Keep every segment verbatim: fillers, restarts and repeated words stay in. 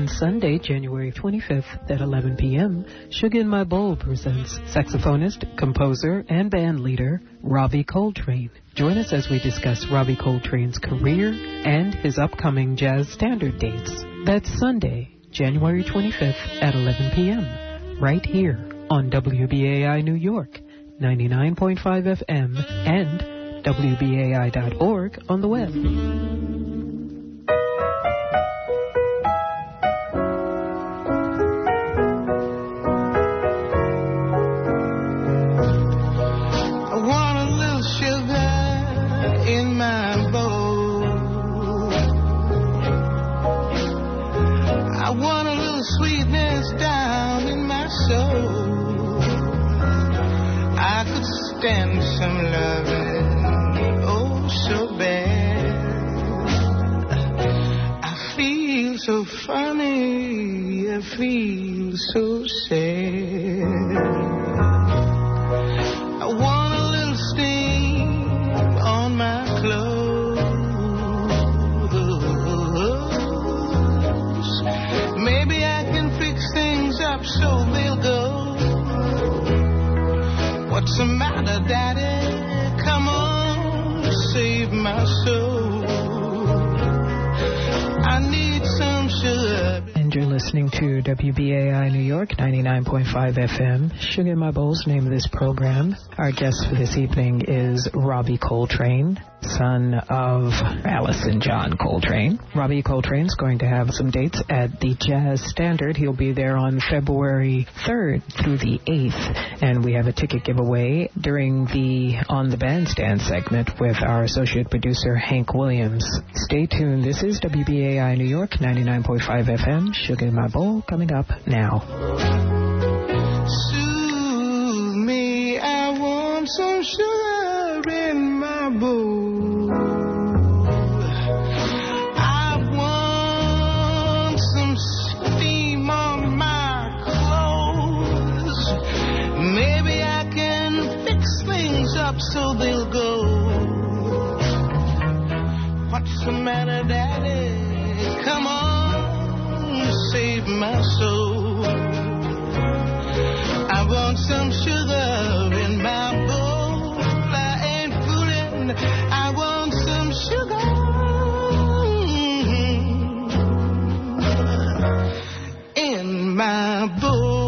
On Sunday, January twenty-fifth at eleven p.m., Sugar in My Bowl presents saxophonist, composer, and band leader Robbie Coltrane. Join us as we discuss Robbie Coltrane's career and his upcoming jazz standard dates. That's Sunday, January twenty-fifth at eleven p.m., right here on W B A I New York, ninety-nine point five F M, and W B A I dot org on the web. Stand some loving, oh so bad. I feel so funny, I feel so sad. I want a little steam on my clothes. Maybe I can fix things up so they'll go. What's the matter, Daddy? Come on, save my soul. I need some sugar. And you're listening to W B A I New York, ninety-nine point five F M. Sugar in My Bowl's the name of this program. Our guest for this evening is Robbie Coltrane, son of Alice and John Coltrane. Robbie Coltrane's going to have some dates at the Jazz Standard. He'll be there on February third through the eighth, and we have a ticket giveaway during the On the Bandstand segment with our associate producer, Hank Williams. Stay tuned. This is W B A I New York, ninety-nine point five F M. Sugar in My Bowl coming up now. Soothe me, I want some sugar in my bowl. I want some steam on my clothes. Maybe I can fix things up so they'll go. What's the matter, Daddy? Come on, save my soul. I want some sugar in my bowl. I ain't fooling. I want some sugar in my bowl.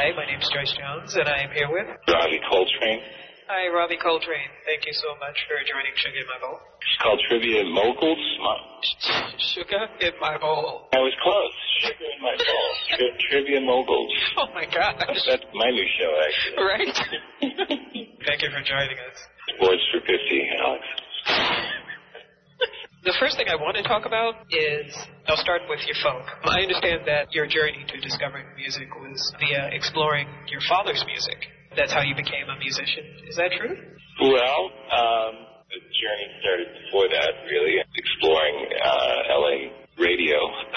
Hi, my name's Joyce Jones, and I am here with Robbie Coltrane. Hi, Robbie Coltrane. Thank you so much for joining Sugar in My Bowl. It's called Trivia Moguls. Sugar in My Bowl. I was close. Sugar in My Bowl. Tri- Trivia Moguls. Oh, my gosh. That's my new show, actually. Right? Thank you for joining us. Sports for fifty, Alex. The first thing I want to talk about is, I'll start with your folk. I understand that your journey to discovering music was via exploring your father's music. That's how you became a musician. Is that true? Well, um, the journey started before that, really, exploring uh, L A radio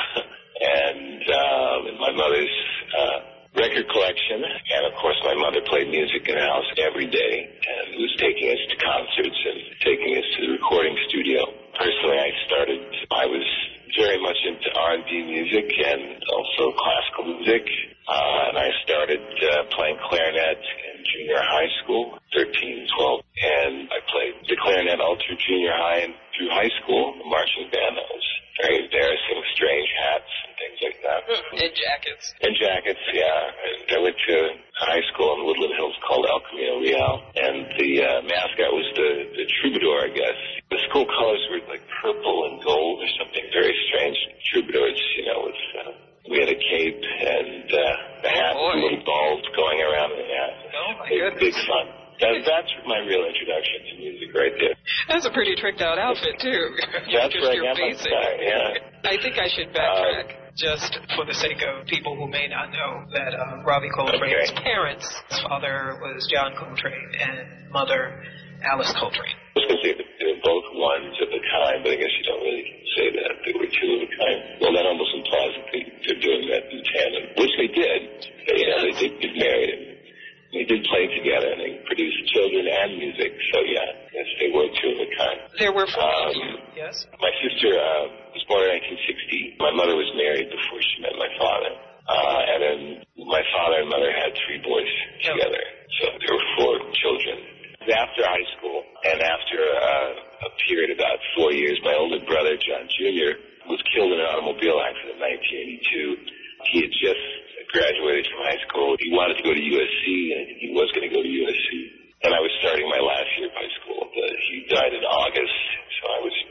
and uh, my mother's uh, record collection. And, of course, my mother played music in the house every day and was taking us to concerts and taking us to the recording studio. Personally, I started, I was very much into R and B music and also classical music. Uh, and I started uh, playing clarinet in junior high school, thirteen, twelve. And I played the clarinet all through junior high and through high school, the marching band. That was very embarrassing, strange hats and things like that. And jackets. And jackets, yeah. And I went to high school in Woodland Hills called El Camino Real. And the uh, mascot was the, the troubadour, I guess. The school colors were like purple and gold or something very strange. Troubadours, you know, with... Uh, we had a cape and uh, the hat with little balls going around in the hat. Oh, my big, goodness. Big fun. That, that's my real introduction to music right there. That's a pretty tricked-out outfit, too. That's Just right. your Yeah, basic. yeah. I think I should backtrack, uh, just for the sake of people who may not know, that uh, Robbie Coltrane's okay. parents, his father was John Coltrane and mother Alice Coltrane. I was going to say that they were both ones of a kind, but I guess you don't really say that. They were two of a kind. Well, that almost implies that they, they're doing that in tandem, which they did. They, you know, they did get married, and they did play together, and they produced children and music. So, yeah, yes, they were two of a kind. There were four um, of you, yes? My sister uh, was born in nineteen sixty. My mother was married before she met my father. Uh, and then my father and mother had three boys together. So there were four children. After high school and after uh, a period of about four years, my older brother, John Junior, was killed in an automobile accident in nineteen eighty-two. He had just graduated from high school. He wanted to go to U S C, and he was going to go to U S C. And I was starting my last year of high school. But he died in August, so I was,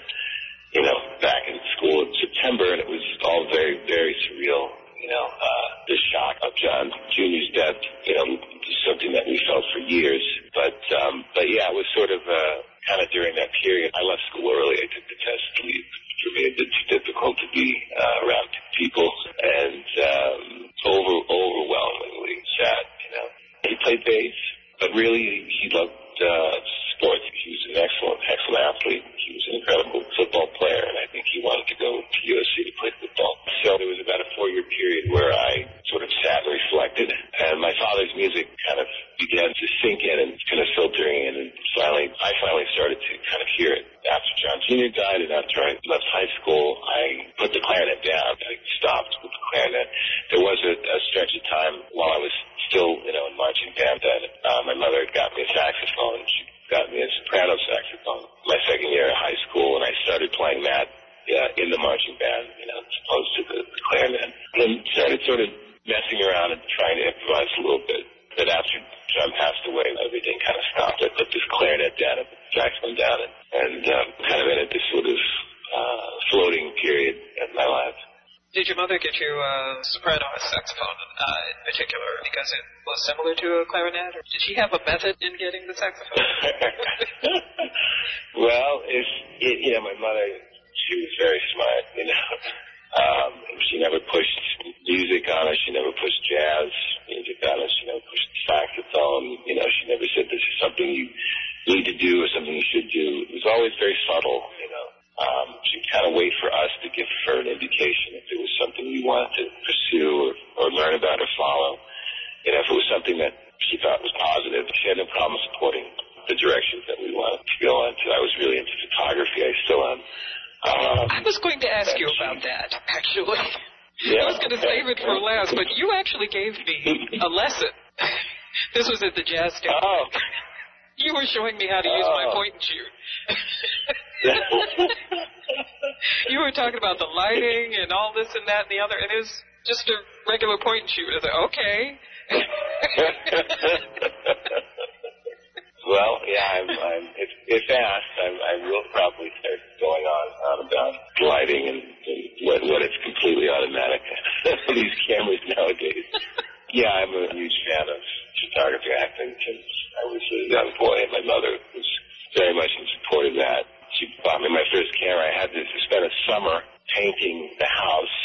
you know, back in school in September, and it was all very, very surreal. You know, uh, the shock of John Junior's death, you know, something that we felt for years. But, um, but yeah, it was sort of uh, kind of during that period. I left school early. I took the test to leave. For me, it's difficult to be uh, around people, and um, over overwhelmingly sad. You know, he played bass, but really he loved uh, sports. He was an excellent, excellent athlete. He was an incredible football player, and I think he wanted to go to U S C to play football. So there was about a four-year period where I sort of sat and reflected, and my father's music kind of began to sink in and kind of filtering in, and finally, I finally started to kind of hear it. After John Junior died and after I left high school, I put the clarinet down. I stopped with the clarinet. There was a, a stretch of time while I was still, you know, in marching band that uh, my mother had got me a saxophone. She got me a soprano saxophone my second year of high school, and I started playing that uh, in the marching band, you know, as opposed to the, the clarinet. And started sort of messing around and trying to improvise a little bit. But after John passed away, everything kind of stopped. I put this clarinet down, I put the saxophone down, and, and um, kind of entered this sort of uh, floating period of my life. Did your mother get you a soprano or saxophone uh, in particular because it was similar to a clarinet? Or did she have a method in getting the saxophone? Well, it's, it, you know, my mother, she was very smart, you know. Um, she never pushed music on us. She never pushed jazz music on us. She never pushed the saxophone. You know, she never said this is something you need to do or something you should do. It was always very subtle, you know. Um, she'd kind of wait for us to give her an indication if it was something we wanted to pursue or, or learn about or follow. You know, if it was something that she thought was positive, she had no problem supporting the directions that we wanted to go on to. I was really into photography. I still am. Um, I was going to ask you about that, actually. Yeah, I was going to okay. save it for last, but you actually gave me a lesson. This was at the jazz studio. Oh. You were showing me how to use oh. my point and shoot. You were talking about the lighting and all this and that and the other, and it was just a regular point and shoot. I was like, okay, Well, yeah, I'm, I'm, if, if asked, I'm, I will probably start going on, on about gliding and, and what, what it's completely automatic. These cameras nowadays. Yeah, I'm a huge fan of photography. I think since I was a young boy, and my mother was very much in support of that. She bought me my first camera. I had to spend a summer painting the house,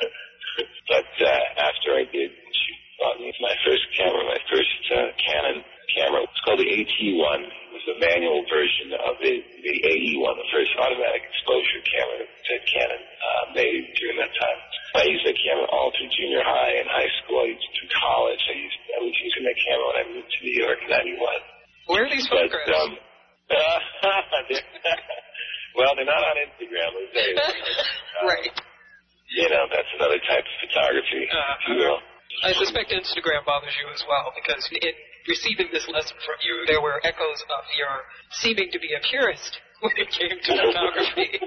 but uh, after I did, she bought me my first camera, my first uh, Canon camera. It's called the A T one. It was a manual version of the, the A E one, the first automatic exposure camera that Canon uh, made during that time. I used that camera all through junior high and high school. I used it through college. I used I was using that camera when I moved to New York in ninety-one. Where are these photographs? But, um, uh, well, they're not on Instagram. Let me tell you. Uh, right. You know, that's another type of photography, uh, if you will. I suspect Instagram bothers you as well, because in receiving this lesson from you, there were echoes of your seeming to be a purist when it came to photography.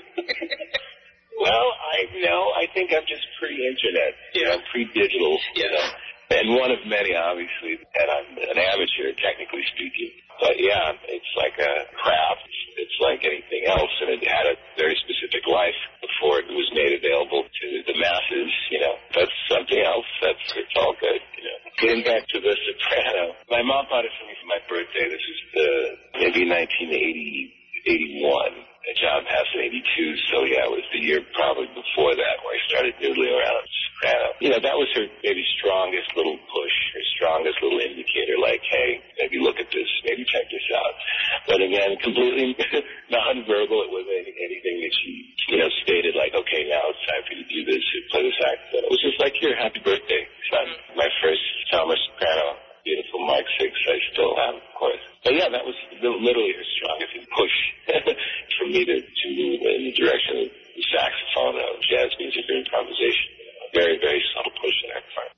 Well, I you know, I think I'm just pre-internet, you know, pre-digital, yeah. you know, and one of many, obviously, and I'm an amateur, technically speaking. But yeah, it's like a craft. It's like anything else, and it had a very specific life before it was made available to the masses. You know, that's something else. That's it's all good. You know, getting back to The Soprano, my mom bought it for me for my birthday. This was the maybe nineteen eighty, eighty-one. And John passed in eighty-two, so yeah, it was the year probably before that where I started noodling around Soprano. You know, that was her maybe strongest little push, her strongest little indicator, like, hey, maybe look at this, maybe check this out. But again, completely nonverbal. It wasn't anything that she, you know, stated like, okay, now it's time for you to do this, or play this act. But it was just like, here, happy birthday, son. My first Thomas Soprano, beautiful Mark six, I still have, of course. But yeah, that was literally her strongest push for me to, to move in the direction of the saxophone, of jazz music, or improvisation. A very, very subtle push in that part.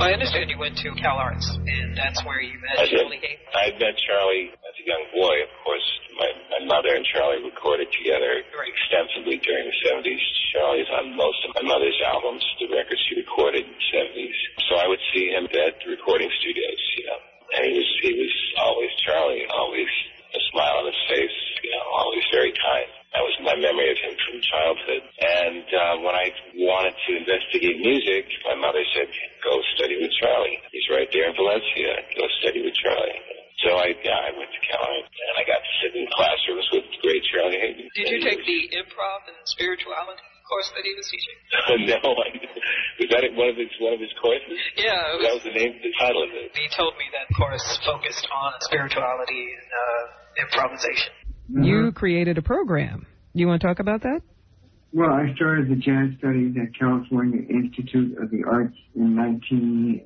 Well, I understand you went to Cal Arts, and that's where you met I did. Charlie Hayden. I met Charlie as a young boy, of course. My, my mother and Charlie recorded together Right. extensively during the seventies. Charlie's on most of my mother's albums, the records she recorded in the seventies. So I would see him at the recording studios, you know. And he was, he was always Charlie, always a smile on his face, you know, always very kind. That was my memory of him from childhood. And uh, when I wanted to investigate music, my mother said, go study with Charlie. He's right there in Valencia. Go study with Charlie. So I, yeah, I went to Cal Arts, and I got to sit in classrooms with the great Charlie Hayden. Did you take the improv and spirituality course that he was teaching? No, I, was that one of his one of his courses? Yeah, it was, That was the name, the title of it. he told me that course focused on spirituality and uh, improvisation. Mm-hmm. You created a program. You want to talk about that? Well, I started the jazz studies at California Institute of the Arts in nineteen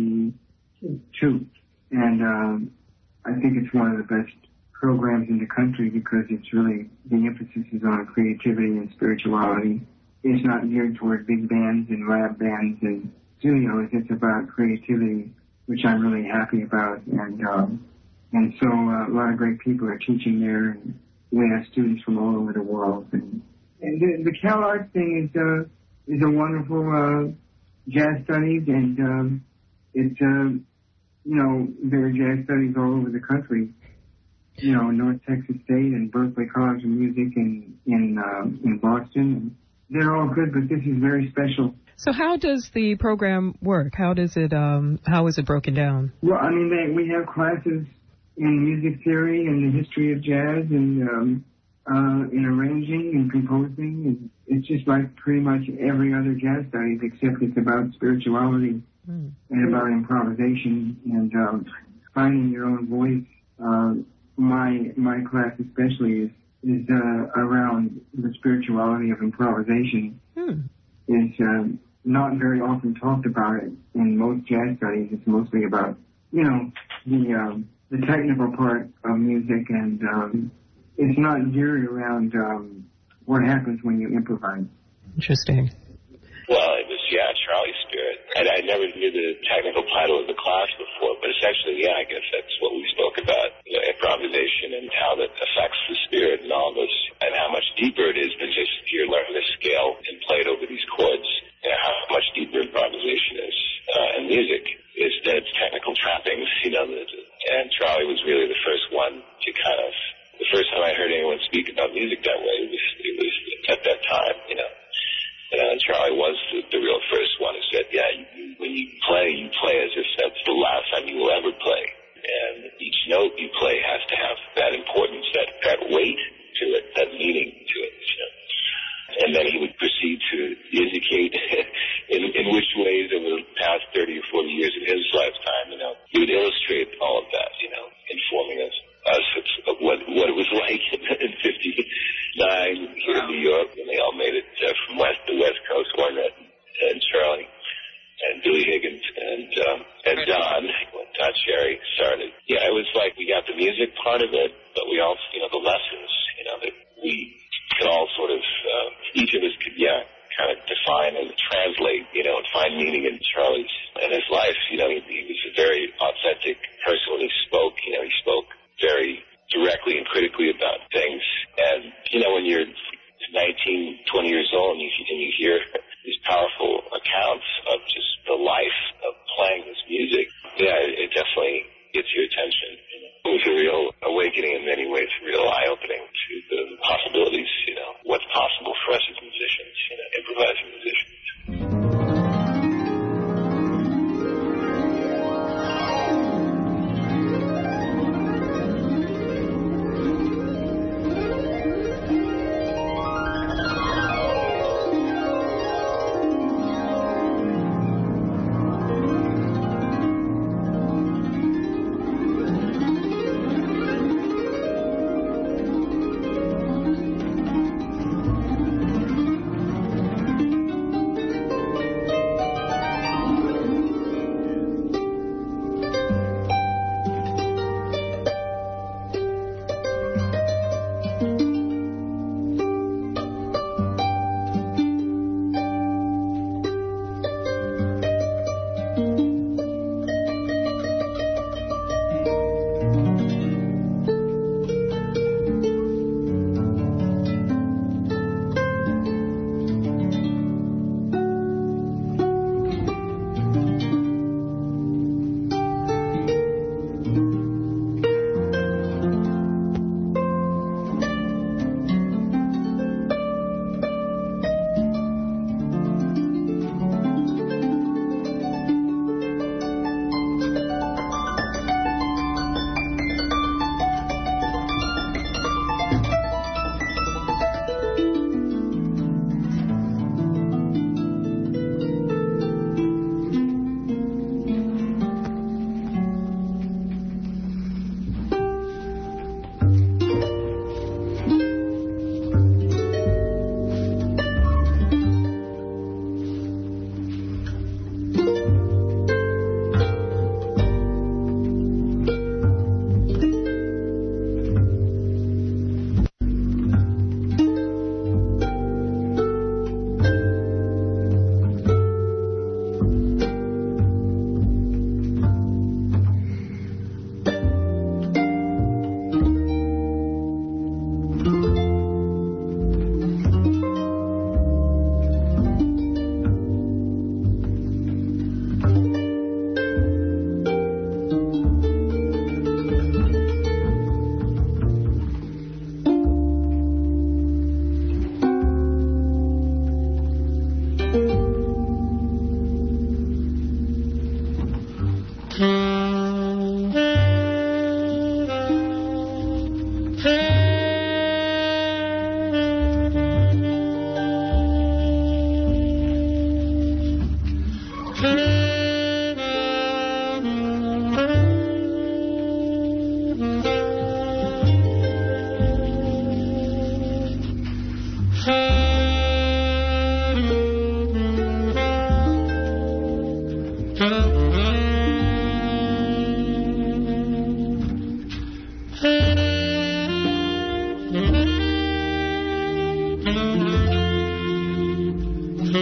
eighty-two. And um, I think it's one of the best programs in the country because it's really, the emphasis is on creativity and spirituality. It's not geared toward big bands and lab bands and studios. It's about creativity, which I'm really happy about. And um, and so uh, a lot of great people are teaching there. And we have students from all over the world. And, and the, the Cal Arts thing is, uh, is a wonderful uh, jazz studies, and um, it's, uh, you know, there are jazz studies all over the country. You know, North Texas State and Berklee College of Music in in um, in Boston. They're all good, but this is very special. So how does the program work? How does it, um, how is it broken down? Well, I mean, they, we have classes in music theory and the history of jazz and um, uh, in arranging and composing. And it's just like pretty much every other jazz studies, except it's about spirituality mm. and about improvisation and um, finding your own voice. Uh, my my class especially is is uh, around the spirituality of improvisation. Mm. It's uh, not very often talked about it in most jazz studies. It's mostly about, you know, the um, the technical part of music, and um, it's not geared around um, what happens when you improvise. Interesting. Well, it was, yeah, Charlie's Spirit. And I never knew the technical title of the class before, but essentially, yeah, I guess that's what we spoke about, you know, improvisation and how that affects the spirit and all this, and how much deeper it is than just you're learning the scale and play it over these chords, you know, how much deeper improvisation is uh, in music is that it's technical trappings, you know, the, and Charlie was really the first one to kind of, the first time I heard anyone speak about music that way, it was, it was at that time, you know. And Charlie was the, the real first one who said, yeah, you, when you play, you play as if that's the last time you will ever play. And each note you play has to have that importance, that, that weight to it, that meaning to it. You know? And then he would proceed to indicate in, in which ways over the past thirty or forty years of his lifetime, you know, he would illustrate all of that, you know, informing us, us of what, what it was like in fifty-nine here in New York when they all made it uh, from west to west coast, Ornette and Charlie and Billy Higgins and um, and Don, when Don Cherry started. Yeah, it was like we got the music part of it, but we also, you know, the lessons, you know, that we could all sort of, uh, each of us could, yeah, kind of define and translate, you know, and find meaning in Charlie's and his life. You know, he, he was a very authentic person when he spoke. You know, he spoke very directly and critically about things. And, you know, when you're nineteen, twenty years old and you, and you hear these powerful accounts of just the life of playing this music, yeah, it, it definitely gets your attention. You know? It was a real awakening in many ways, real eye-opening to the possibilities, you know, what's possible for us as musicians, you know, improvising musicians.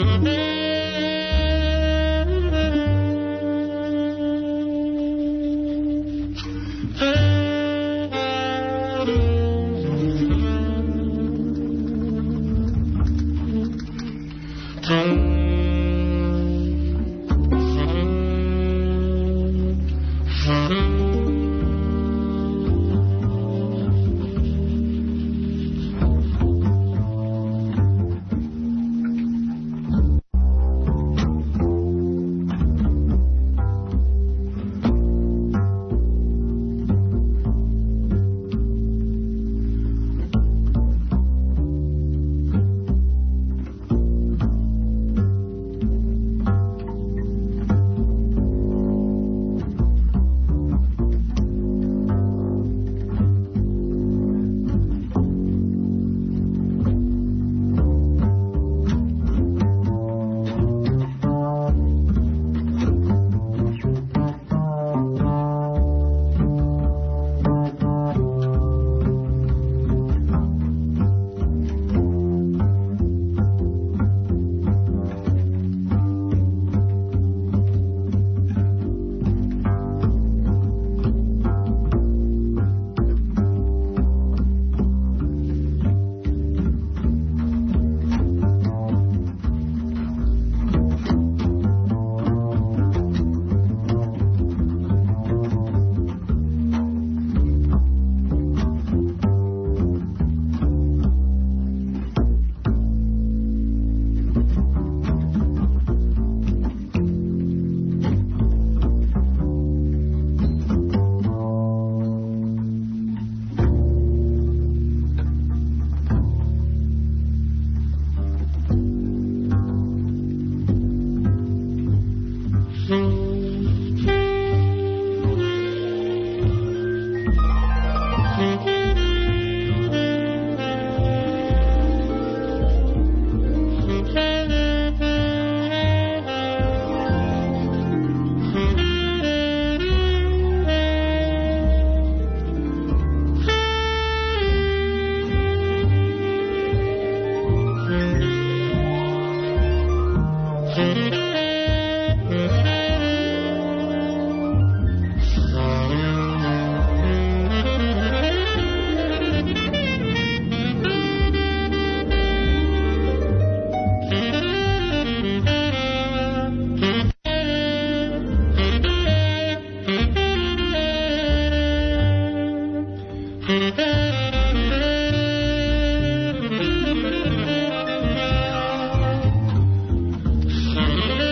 Thank you.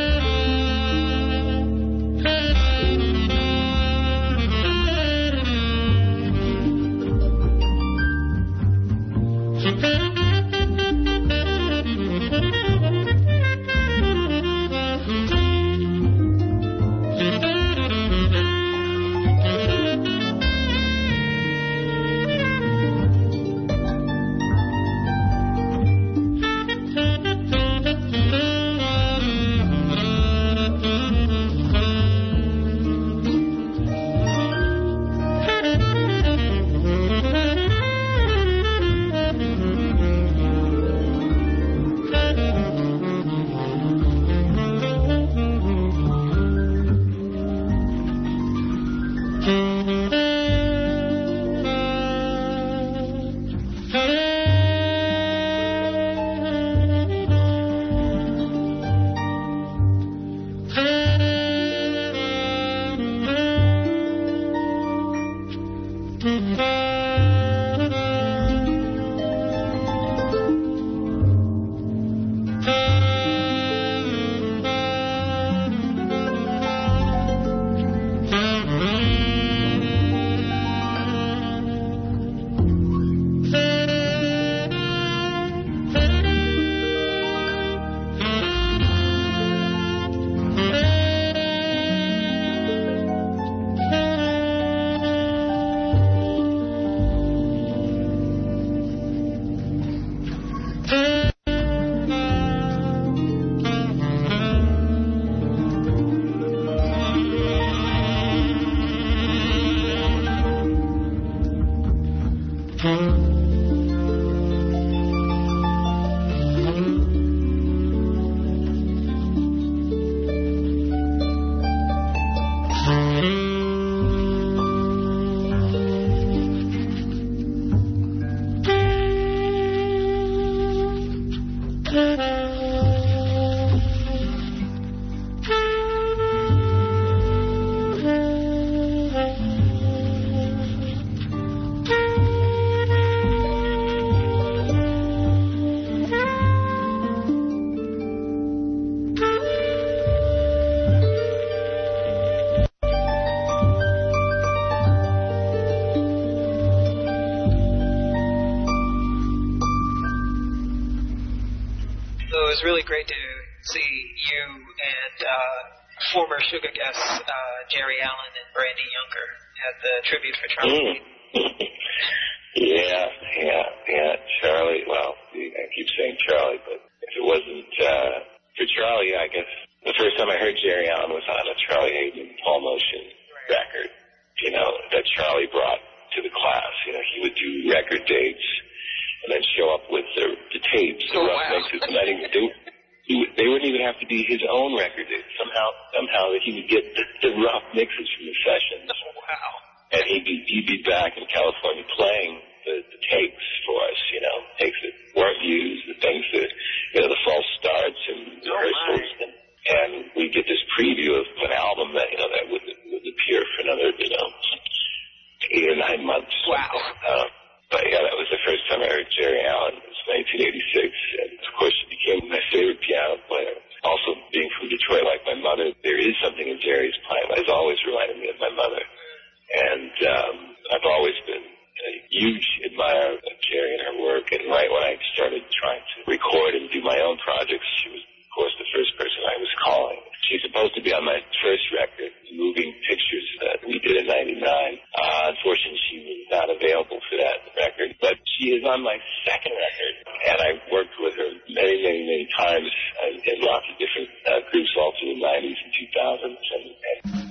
and uh, former Sugar guests uh, Jerry Allen and Brandy Younger had the tribute for Charlie. Mm. yeah, yeah, yeah. Charlie, well, I keep saying Charlie, but if it wasn't uh, for Charlie, I guess the first time I heard Jerry Allen was on a Charlie Hayden Paul Motion right. record, you know, that Charlie brought to the class. You know, he would do record dates and then show up with the, the tapes, the oh, rough wow. mixes, and I think they, he would, they wouldn't even have to be his own record dates. Somehow, somehow he would get the, the rough mixes from the sessions. Oh, wow. And he'd be, he'd be back in California playing the, the takes for us, you know, takes that weren't used, the things that, you know, the false starts and rehearsals. Oh, and, and we get this preview of an album that, you know, that would, would appear for another, you know, eight or nine months. Wow. Um, but yeah, that was the first time I heard Jerry Allen. It was nineteen eighty-six. And of course, he became my favorite piano player. Also, being from Detroit like my mother, there is something in Jerry's playing that has always reminded me of my mother. And um, I've always been a huge admirer of Jerry and her work. And right when I started trying to record and do my own projects, she was, of course, the first person I was calling. She's supposed to be on my first record, Moving Pictures, that we did in ninety-nine. Uh, unfortunately, she was not available for that record. But she is on my second record, and I worked with her many, many, many times uh, in lots of different uh, groups all through the nineties and two thousands. And, and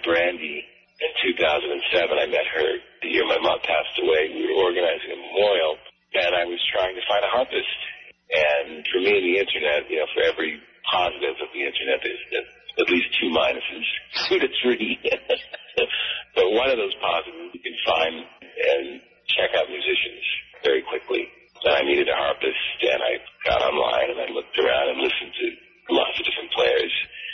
Brandy in two thousand seven. I met her the year my mom passed away. We were organizing a memorial, and I was trying to find a harpist. And for me, the internet, you know, for every positive of the internet, there's, there's at least two minuses, two to three. But one of those positives you can find and check out musicians very quickly. And I needed a harpist, and I got online and I looked around and listened to lots of different players.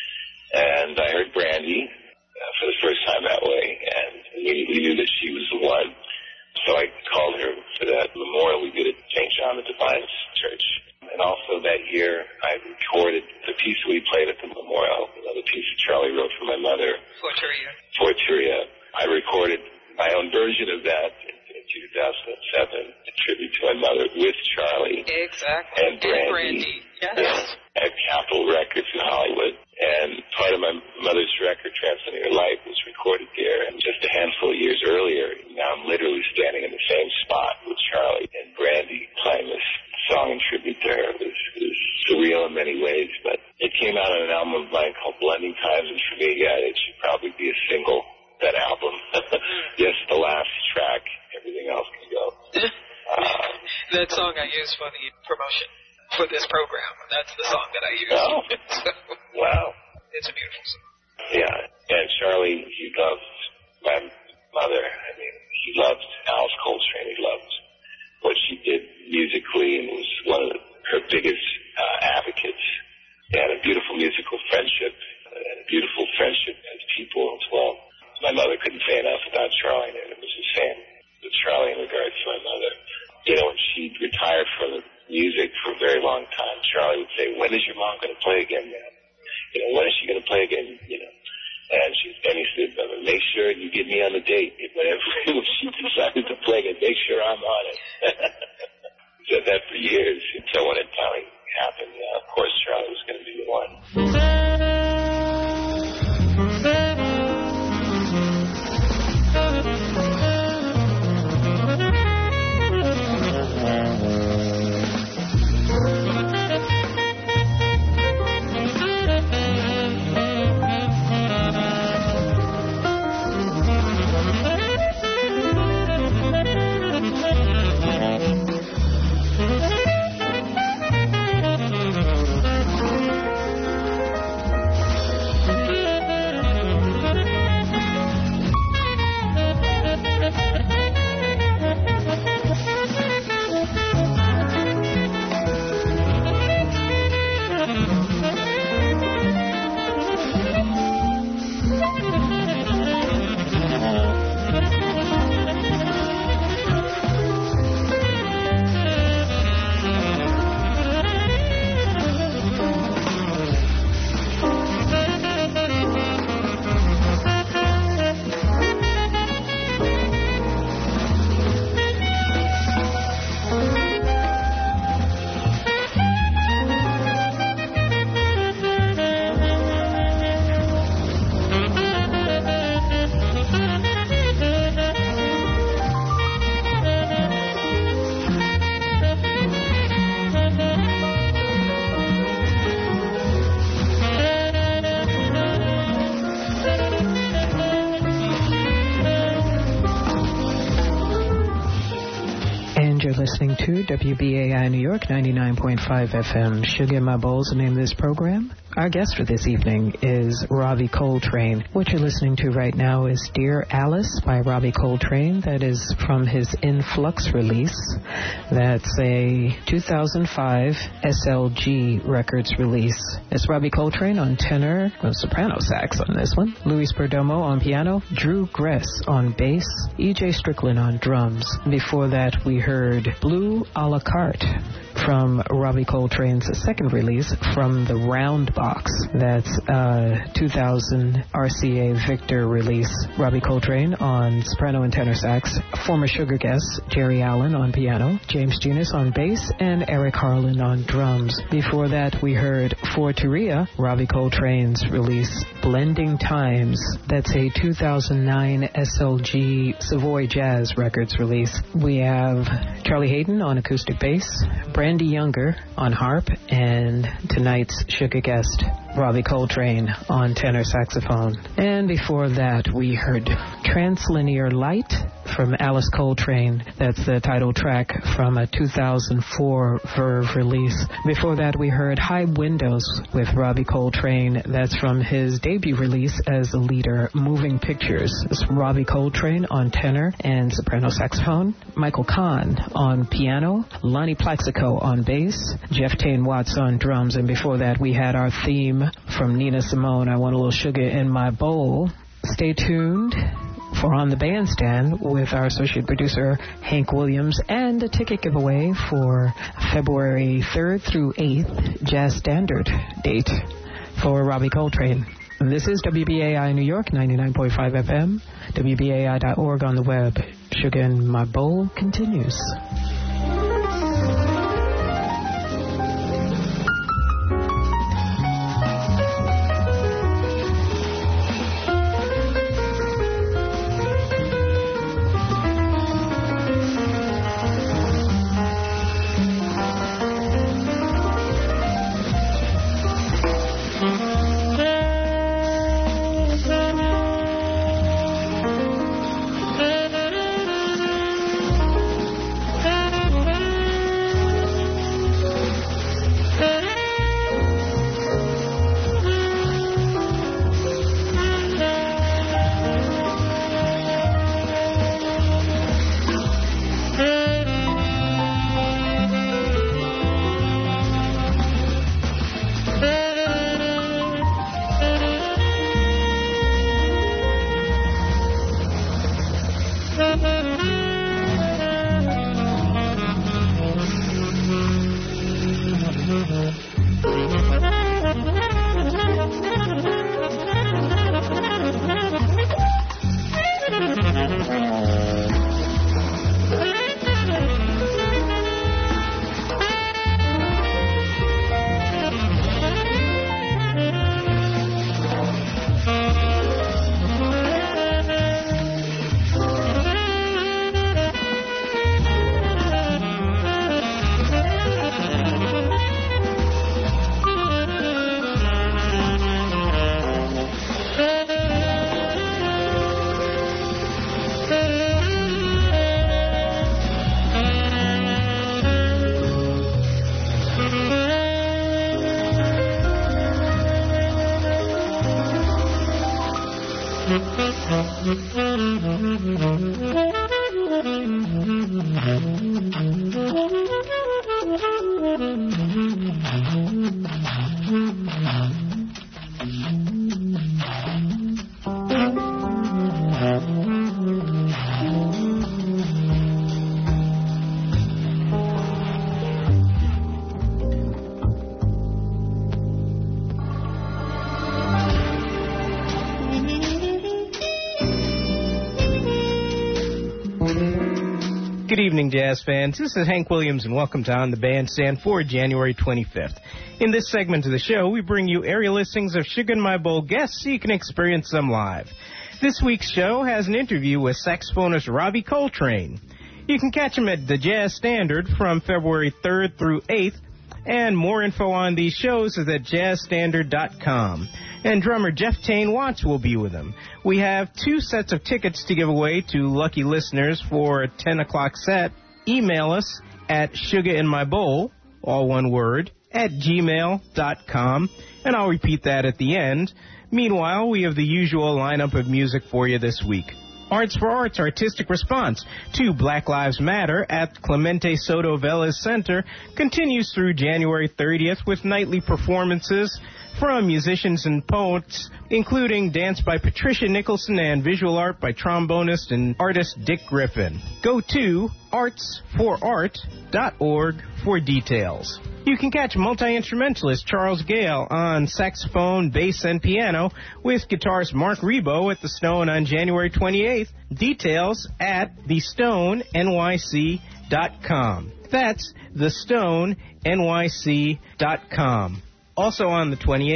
And I heard Brandy uh, for the first time that way, and immediately knew that she was the one. So I called her for that memorial we did at Saint John the Divine's Church. And also that year, I recorded the piece we played at the memorial, another piece that Charlie wrote for my mother. Forturia. Forturia. I recorded my own version of that in, in two thousand seven, a tribute to my mother with Charlie. Exactly. And Brandy. And Brandy. Yes. yes. At Capitol Records in Hollywood. And part of my mother's record, Transcending Her Life, was recorded there. And just a handful of years earlier, now I'm literally standing in the same spot with Charlie and Brandy playing this song in tribute to her. It was, it was surreal in many ways, but it came out on an album of mine called Blending Times, and for me, yeah, it should probably be a single, that album. Yes, the last track, everything else can go. Um, that song I used for the promotion for this program. That's the song that I used. Oh, so, wow. It's a beautiful song. Yeah, and Charlie, he loved my mother. I mean, he loved Alice Coltrane. He loved what she did musically and was one of the, her biggest uh, advocates. They had a beautiful musical friendship and a beautiful friendship as people as well. My mother couldn't say enough about Charlie, and it was the same with Charlie in regards to my mother. You know, when she retired from the music for a very long time, Charlie would say, when is your mom going to play again, man? You know, when is she going to play again, you know? And she, and he said, make sure you get me on the date. Whenever she decided to play it, make sure I'm on it. He said that for years. And so when it finally happened, uh, of course, Charlie was going to be the one. Listening to W B A I New York ninety-nine point five F M. Sugar in My Bowl's the name of this program. Our guest for this evening is Ravi Coltrane. What you're listening to right now is Dear Alice by Ravi Coltrane. That is from his Influx release. That's a two thousand five S L G Records release. It's Ravi Coltrane on tenor, well, soprano sax on this one, Luis Perdomo on piano, Drew Gress on bass, E J Strickland on drums. Before that, we heard Blue a la carte from Ravi Coltrane's second release from the Round Box. That's a two thousand R C A Victor release. Ravi Coltrane on soprano and tenor sax, former Sugar guests Jerry Allen on piano, James Genus on bass, and Eric Harlan on drums. Before that, we heard Forturia, Ravi Coltrane's release, Blending Times. That's a two thousand nine S L G Savoy Jazz Records release. We have Charlie Hayden on acoustic bass, Brandy Younger on harp, and tonight's Sugar guest, guest, Robbie Coltrane, on tenor saxophone. And before that, we heard Translinear Light from Alice Coltrane. That's the title track from a two thousand four Verve release. Before that, we heard High Windows with Robbie Coltrane. That's from his debut release as a leader, Moving Pictures. It's Robbie Coltrane on tenor and soprano saxophone, Michael Kahn on piano, Lonnie Plaxico on bass, Jeff Tane Watts on drums, and before that, we had our theme from Nina Simone, I Want a Little Sugar in My Bowl. Stay tuned for On the Bandstand with our associate producer, Hank Williams, and a ticket giveaway for February third through eighth, Jazz Standard date for Robbie Coltrane. And this is W B A I New York, ninety-nine point five F M, W B A I dot org on the web. Sugar in My Bowl continues. Good evening, jazz fans. This is Hank Williams, and welcome to On the Bandstand for January twenty-fifth. In this segment of the show, we bring you area listings of Sugar in My Bowl guests so you can experience them live. This week's show has an interview with saxophonist Robbie Coltrane. You can catch him at the Jazz Standard from February third through eighth, and more info on these shows is at jazz standard dot com. And drummer Jeff Tane Watts will be with him. We have two sets of tickets to give away to lucky listeners for a ten o'clock set. Email us at sugarinmybowl, all one word, at gmail dot com, and I'll repeat that at the end. Meanwhile, we have the usual lineup of music for you this week. Arts for Arts artistic response to Black Lives Matter at Clemente Soto Velez Center continues through January thirtieth with nightly performances from musicians and poets, including dance by Patricia Nicholson and visual art by trombonist and artist Dick Griffin. Go to arts for art dot org for details. You can catch multi-instrumentalist Charles Gale on saxophone, bass, and piano with guitarist Mark Rebo at the Stone on January twenty-eighth. Details at the stone N Y C dot com. That's the stone N Y C dot com. Also on the twenty-eighth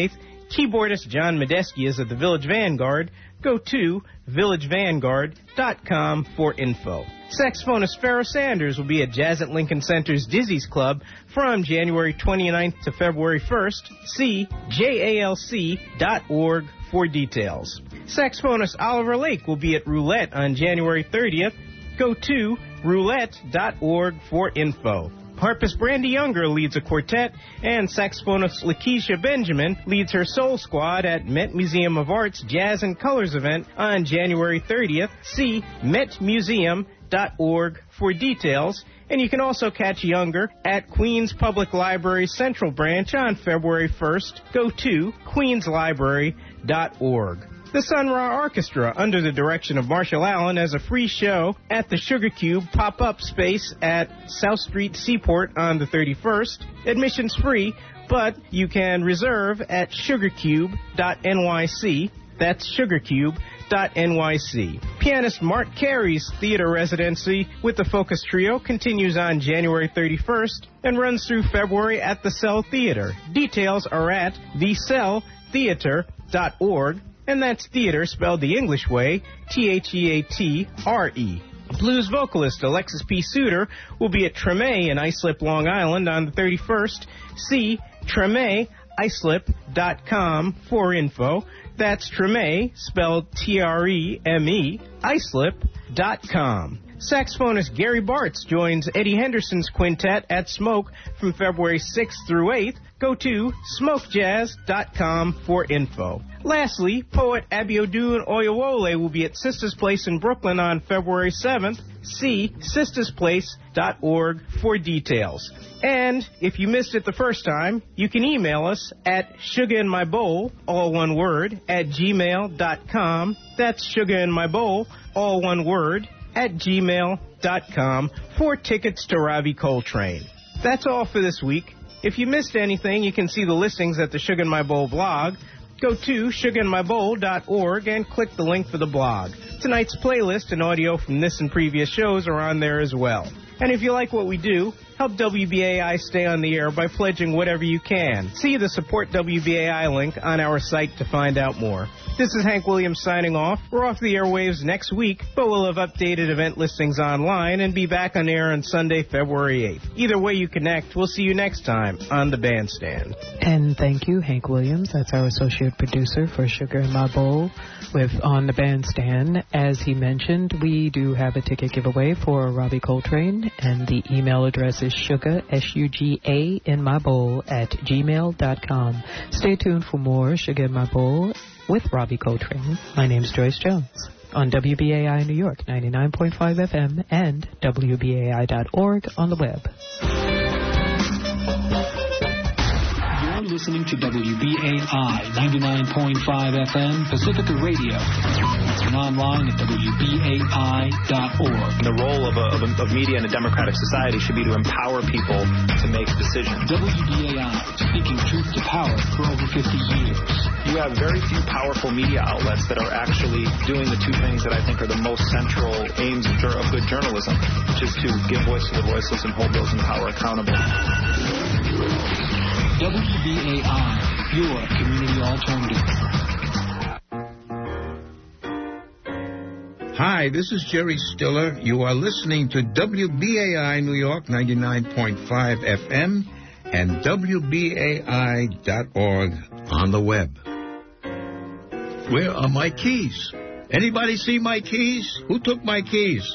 Keyboardist John Medeski is at the Village Vanguard. Go to village vanguard dot com for info. Saxophonist Pharoah Sanders will be at Jazz at Lincoln Center's Dizzy's Club from January twenty-ninth to February first. See J A L C dot org for details. Saxophonist Oliver Lake will be at Roulette on January thirtieth. Go to roulette dot org for info. Harpist Brandy Younger leads a quartet, and saxophonist Lakeisha Benjamin leads her soul squad at Met Museum of Art's Jazz and Colors event on January thirtieth. See met museum dot org for details. And you can also catch Younger at Queens Public Library Central Branch on February first. Go to queens library dot org. The Sun Ra Orchestra, under the direction of Marshall Allen, has a free show at the Sugar Cube pop-up space at South Street Seaport on the thirty-first. Admission's free, but you can reserve at sugar cube dot N Y C. That's sugar cube dot N Y C. Pianist Mark Carey's theater residency with the Focus Trio continues on January thirty-first and runs through February at the Cell Theater. Details are at the cell theater dot org. And that's theater spelled the English way, T H E A T R E. Blues vocalist Alexis P. Suter will be at Treme in Islip, Long Island on the thirty-first. See treme islip dot com for info. That's Treme, spelled T R E M E, islip dot com. Saxophonist Gary Bartz joins Eddie Henderson's quintet at Smoke from February sixth through eighth. Go to smoke jazz dot com for info. Lastly, poet Abiodun Oyewole will be at Sisters Place in Brooklyn on February seventh. See sisters place dot org for details. And if you missed it the first time, you can email us at sugarinmybowl, all one word, at gmail dot com. That's sugarinmybowl, all one word, at gmail dot com for tickets to Ravi Coltrane. That's all for this week. If you missed anything, you can see the listings at the Sugar in My Bowl blog. Go to sugar in my bowl dot org and click the link for the blog. Tonight's playlist and audio from this and previous shows are on there as well. And if you like what we do, help W B A I stay on the air by pledging whatever you can. See the Support W B A I link on our site to find out more. This is Hank Williams signing off. We're off the airwaves next week, but we'll have updated event listings online and be back on air on Sunday, February eighth. Either way you connect, we'll see you next time on The Bandstand. And thank you, Hank Williams. That's our associate producer for Sugar in My Bowl with On The Bandstand. As he mentioned, we do have a ticket giveaway for Ravi Coltrane, and the email address is sugar, S U G A, in my bowl at gmail dot com. Stay tuned for more Sugar in My Bowl with Ravi Coltrane. My name's Joyce Jones on W B A I New York, ninety-nine point five F M and W B A I dot org on the web. You're listening to W B A I ninety-nine point five F M Pacifica Radio and online at W B A I dot org. The role of, a, of, a, of media in a democratic society should be to empower people to make decisions. W B A I, speaking truth to power for over fifty years. You have very few powerful media outlets that are actually doing the two things that I think are the most central aims of, of good journalism, which is to give voice to the voiceless and hold those in power accountable. W B A I, your community alternative. Hi, this is Jerry Stiller. You are listening to W B A I New York, ninety-nine point five F M and W B A I dot org on the web. Where are my keys? Anybody see my keys? Who took my keys?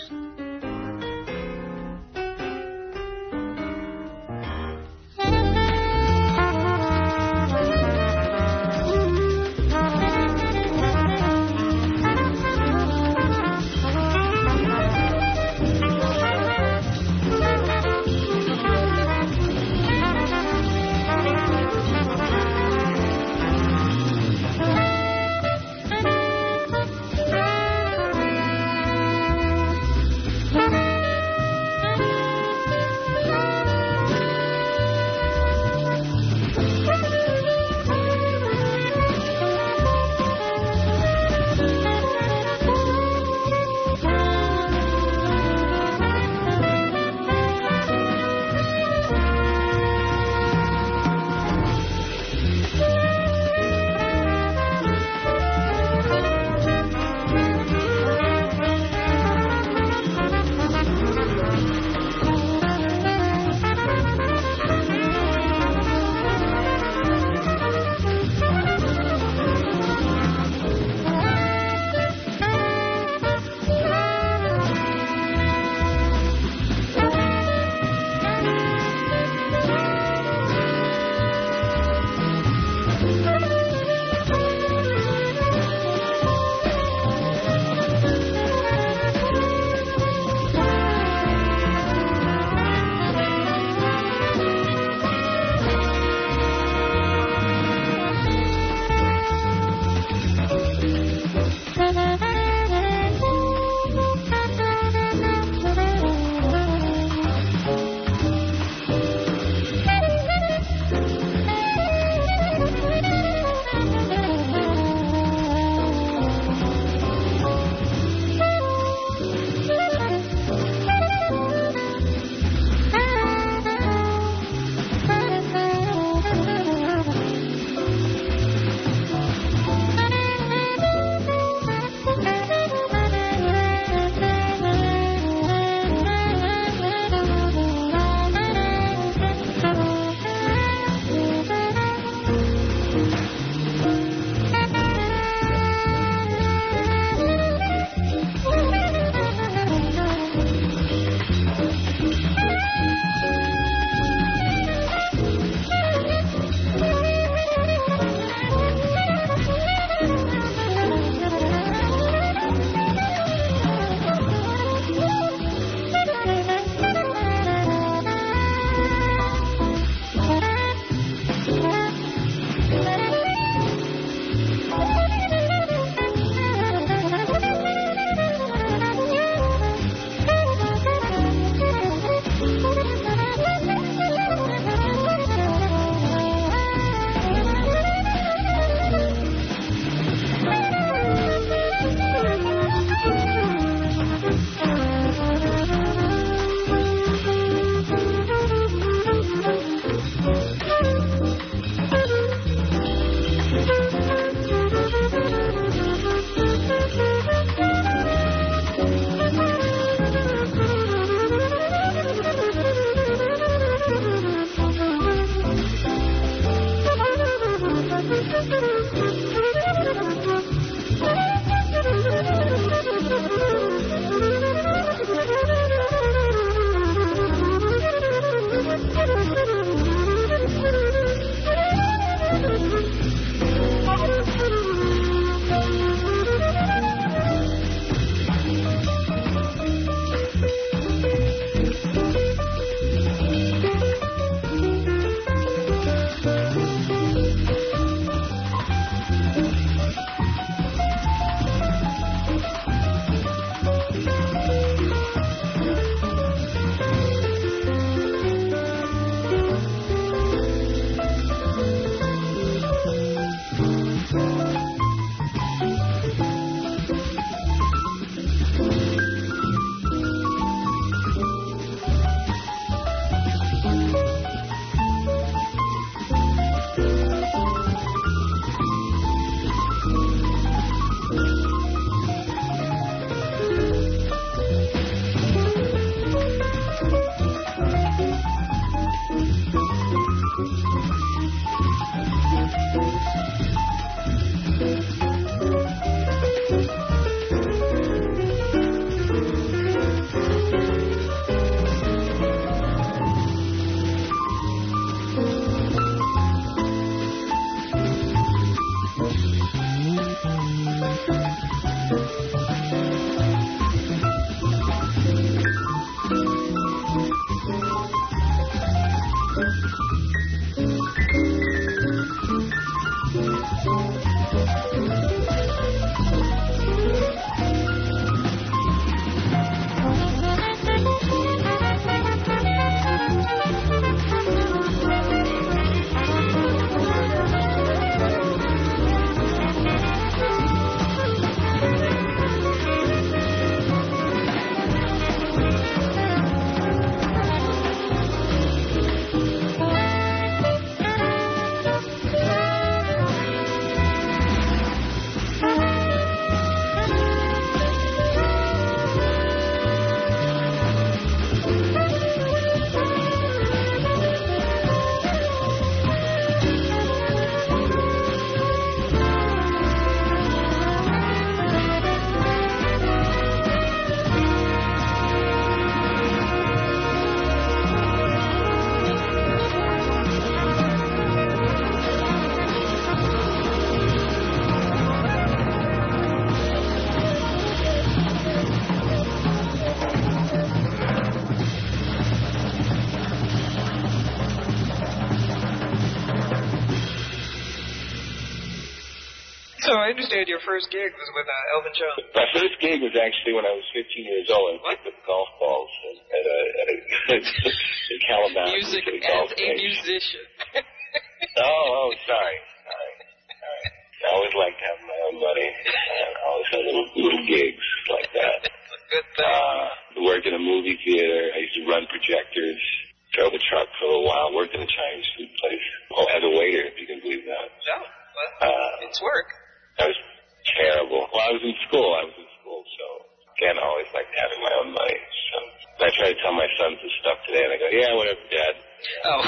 So I understand your first gig was with uh, Elvin Jones. My first gig was actually when I was fifteen years old. I picked up golf balls at a, at a, in Calabasas. Music at a as golf a range. musician. oh, oh, sorry. Sorry. Sorry. I always liked having my own money. I always had little, little gigs like that. That's a good thing. Uh, worked in a movie theater. I used to run projectors. Drove a truck for a little while. Worked in a Chinese food place. Oh, as a waiter, if you can believe that. No, well, uh, it's work. That was terrible. Well, I was in school. I was in school, so again, I always liked having my own money. So I try to tell my sons this stuff today, and I go, "Yeah, whatever, Dad." Oh.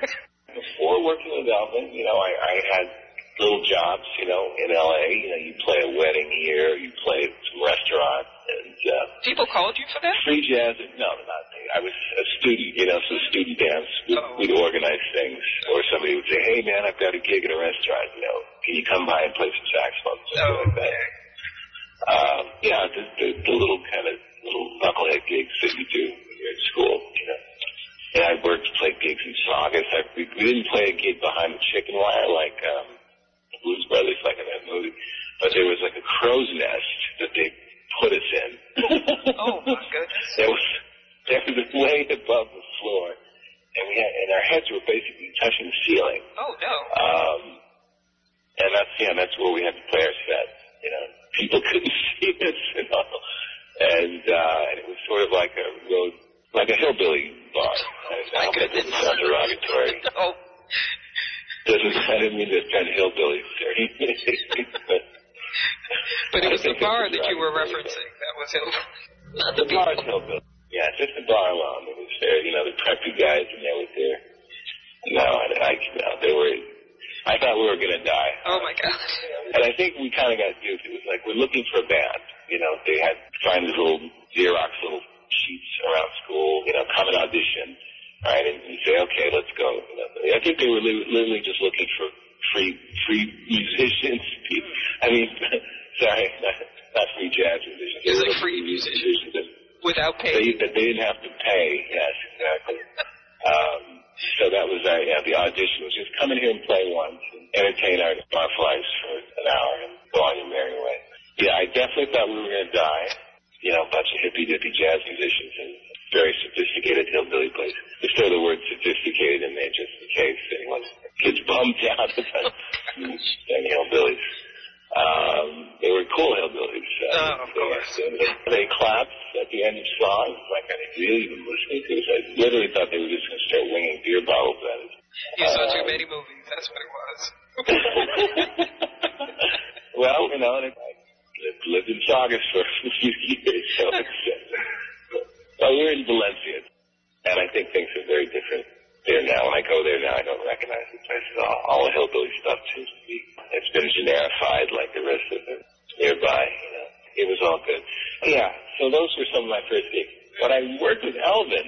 Before working with Elvin, you know, I, I had little jobs, you know, in L A. You know, you play a wedding here, you play some restaurant, and uh, people called you for that? Free jazz. No, not me. I was a student, you know, so student dance. We'd, oh. we'd organize things, or somebody would say, "Hey, man, I've got a gig at a restaurant. You know, can you come by and play some saxophone?" Something oh, like that. Um, yeah, the, the, the little kind of little knucklehead gigs that you do when you're in school, you know. And I worked, played gigs in Saugus. I, we, we didn't play a gig behind the chicken wire like um, Blues Brothers, like in that movie, but there was like a crow's nest that they put us in. Oh my goodness! There was there was way above the floor, and we had, and our heads were basically touching the ceiling. Oh no! Um, and that's yeah, that's where we had to play our sets. You know, people couldn't see us, you know, and uh, and it was sort of like a road, like a hillbilly bar. I hope that doesn't sound derogatory. No. Doesn't I didn't mean to turn hillbilly. but, but it was the bar that you were referencing. That was hillbilly. Not the, the bar is hillbilly. Yeah, just the bar alone. It was there, you know, the preppy guys, and they were there. No, I, I, no, they were. I thought we were gonna die. Oh my God! And I think we kind of got duped. It was like we're looking for a band. You know, they had find these little Xerox little sheets around school. You know, come and audition. All right, and you say, okay, let's go. You know, I think they were li- literally just looking for free, free musicians. I mean, sorry, not, not free jazz musicians. It's like free musicians. musicians. Without pay. They, that they didn't have to pay, yes, exactly. um, so that was our, yeah, the audition was just come in here and play once and entertain our barflies for an hour and go on your merry way. Yeah, I definitely thought we were going to die. You know, a bunch of hippy-dippy jazz musicians and very sophisticated hillbilly places. Just throw the word sophisticated in there just in case anyone gets bummed out about any hillbillies. Um, they were cool hillbillies. Uh, oh, of course. They, they clapped at the end of songs, like I didn't really even listening to it. I literally thought they were just going to start winging beer bottles at us. You saw uh, too many movies. That's what it was. Well, you know, I lived, lived in Saugus for a few years, so it's, uh, well, we're in Valencia, and I think things are very different there now. When I go there now, I don't recognize the place at all. All the hillbilly stuff seems to be, it's been generified like the rest of it nearby, you know. It was all good. Yeah, so those were some of my first gigs. When I worked with Elvin,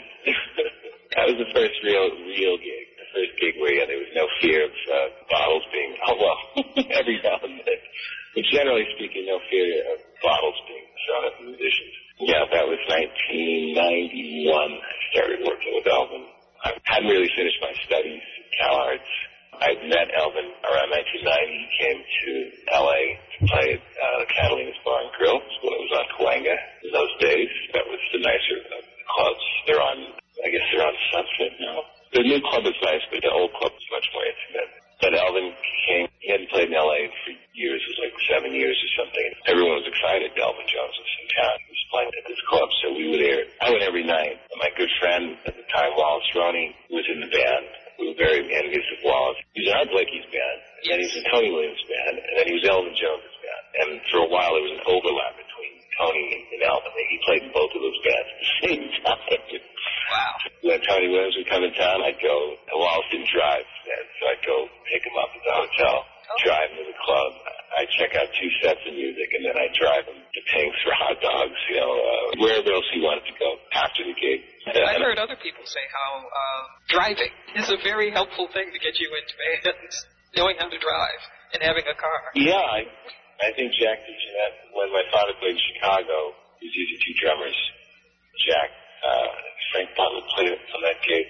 that was the first real, real gig. The first gig where yeah, there was no fear of uh, bottles being, oh, well, every now and then. But generally speaking, no fear of bottles being thrown at the musicians. Yeah, that was nineteen ninety-one. I started working with Elvin. I hadn't really finished my studies at CalArts. I'd met Elvin around nineteen ninety. He came to L A to play at uh, Catalina's Bar and Grill when it was on Cahuenga in those days. That was the nicer uh, clubs. They're on, I guess they're on Sunset now. The new club is nice, but the old club is much more intimate. But Elvin came, he hadn't played in L A for years. It was like seven years or something. Everyone was excited. Elvin Jones was in town. He was playing at this club, so we were there. I went every night. And my good friend at the time, Wallace Roney, was in the band. We were very envious of Wallace. He was in Art Blakey's band, and then he was in Tony Williams' band, and then he was Elvin Jones' band. And for a while, there was an overlap between Tony and Elvin. He played in both of those bands at the same time. Wow. When Tony Williams would come in town, I'd go, and Wallace didn't drive then, so I'd go pick him up at the hotel, oh. drive him to the club. I'd check out two sets of music, and then I'd drive him to Pink's for hot dogs, you know, uh, wherever else he wanted to go after the gig. I've heard other people say how uh, driving is a very helpful thing to get you into bands, knowing how to drive and having a car. Yeah, I, I think Jack teaching that. When my father played in Chicago, he was using two drummers. Jack, uh, Frank Butler played on that gig,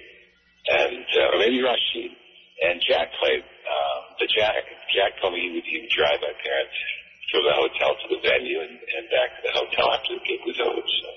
and uh, or maybe Rashid. And Jack played. Um, but Jack, Jack told me he would, he would drive my parents from the hotel to the venue and, and back to the hotel after the gig was over. So,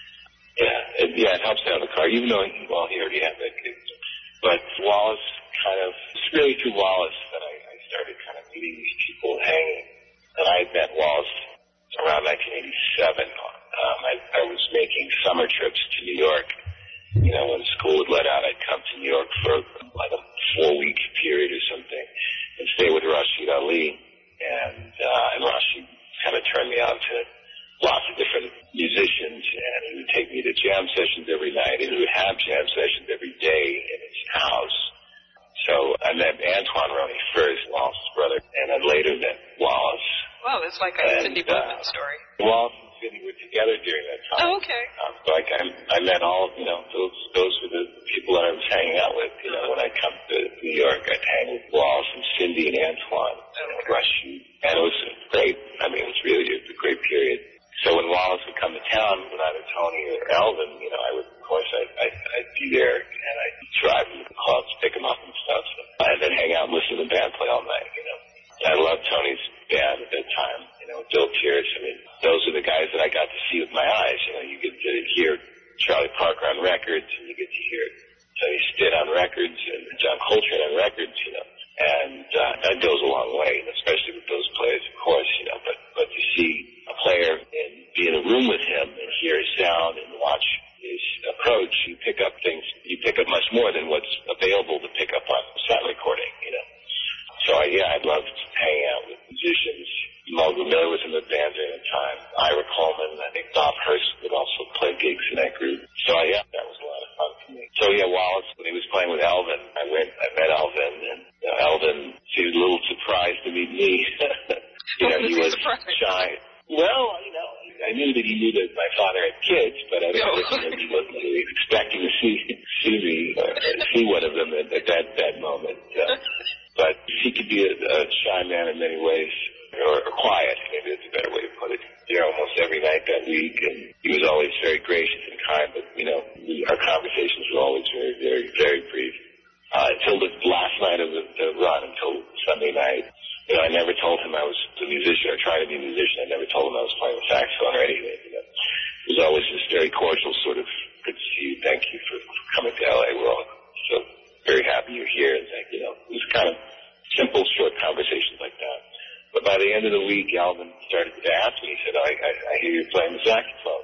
yeah, it, yeah, it helps to have a car, even though, well, he already had that gig. But Wallace kind of, it's really through Wallace that I, I started kind of meeting these people, hanging. And I had met Wallace around nineteen eighty-seven. Um, I, I was making summer trips to New York. You know, when school would let out, I'd come to New York for like a four-week period or something and stay with Rashid Ali. And, uh, and Rashid kind of turned me on to lots of different musicians, and he would take me to jam sessions every night, and he would have jam sessions every day in his house. So I met Antoine Roney first, Wallace's brother, and then later met Wallace. Wow, it's like a and, Cindy Bowman uh, story. Wallace and Cindy were together during that time. Oh, okay. Um, so I, I, I met all, you know, those those were the people that I was hanging out with. You know, when I come to New York, I'd hang with Wallace and Cindy and Antoine, okay. and Rashid. And it was great. I mean, it was really a great period. So when Wallace would come to town with either Tony or Elvin, you know, I would, of course, I'd, I'd, I'd be there, and I'd drive him to the clubs, pick him up and stuff, and then hang out and listen to the band play all night, you know. I loved Tony's band at that time, you know, Bill Pierce. I mean, those are the guys that I got to see with my eyes. You know, you get to hear Charlie Parker on records, and you get to hear Tony Stitt on records, and John Coltrane on records, you know. And uh, that goes a long way, and especially with those players, of course, you know. But, but to see a player and be in a room with him and hear his sound and watch his approach, you pick up things, you pick up much more than what's available to pick up on set recording, you know. So, I, yeah, I loved hanging out with musicians. Mulgrew Miller was in the band during the time. Ira Coleman, I think Bob Hurst would also play gigs in that group. So, yeah, that was a lot of fun for me. So, yeah, Wallace, when he was playing with Elvin, I went, I met Elvin, and you know, Elvin seemed a little surprised to meet me. You know, he was shy. Well, you know, I knew that he knew that my father had kids, but I didn't know he wasn't really expecting to see see me or see one of them at, at that that moment. Uh, but he could be a, a shy man in many ways, or, or quiet. Maybe that's a better way to put it. There almost every night that week, and he was always very gracious and kind. But you know, we, our conversations were always very, very, very brief. Uh, until the last night of the, the run, until Sunday night. You know, I never told him I was a musician or trying to be a musician. I never told him I was playing the saxophone or anything. You know, it was always just very cordial, sort of, good to see you. Thank you for coming to L A. We're all so very happy you're here. And, thank, you know, it was kind of simple, short conversations like that. But by the end of the week, Alvin started to ask me. He said, I, I, I hear you're playing the saxophone.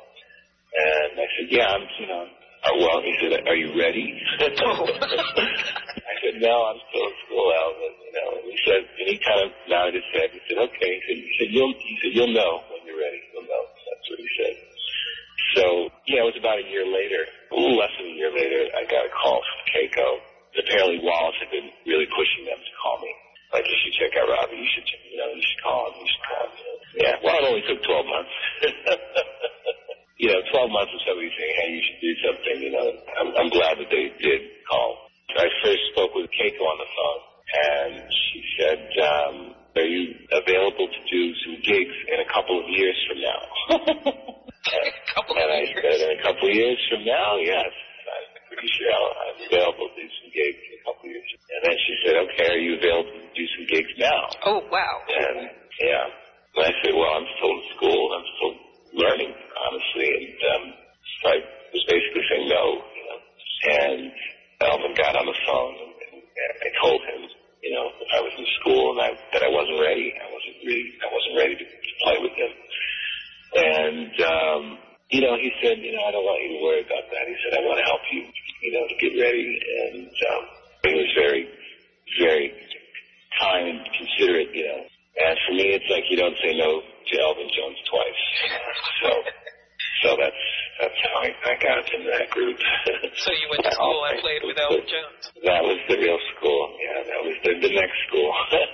And I said, yeah, I'm, you know, oh, well, he said, are you ready? I said, no, I'm still in school, Alvin. You know, and he said, and he kind of nodded his head. He said, okay. He said, he said, you'll, he said, you'll know when you're ready. You'll know. That's what he said. So, yeah, it was about a year later, a little less than a year later, I got a call from Keiko. Apparently, Wallace had been really pushing them to call me. Like, you should check out Robbie. You should, you know, you should call him. You should call him. Yeah, well, it only took twelve months. You know, twelve months of somebody saying, hey, you should do something, you know, I'm, I'm glad that they did call. I first spoke with Keiko on the phone, and she said, um, are you available to do some gigs in a couple of years from now? And I said, in a couple of years from now, yes. I'm pretty sure I'll, I'm available to do some gigs in a couple of years. And then she said, okay, are you available to do some gigs now? Oh, wow. And, yeah. And I said, well, I'm still in school. I'm still learning, honestly, and um, I was basically saying no, you know. And Elvin got on the phone, and, and I told him, you know, that I was in school and I, that I wasn't ready. I wasn't really, I wasn't ready to, to play with him. And um, you know, he said, you know, I don't want you to worry about that. He said, I want to help you, you know, to get ready. And um, he was very, very kind and considerate, you know. And for me, it's like you don't say no to Elvin Jones twice. So, so that's that's how I, I got into that group. So you went to school and played with Elvin Jones. That was the real school. Yeah, that was the, the next school.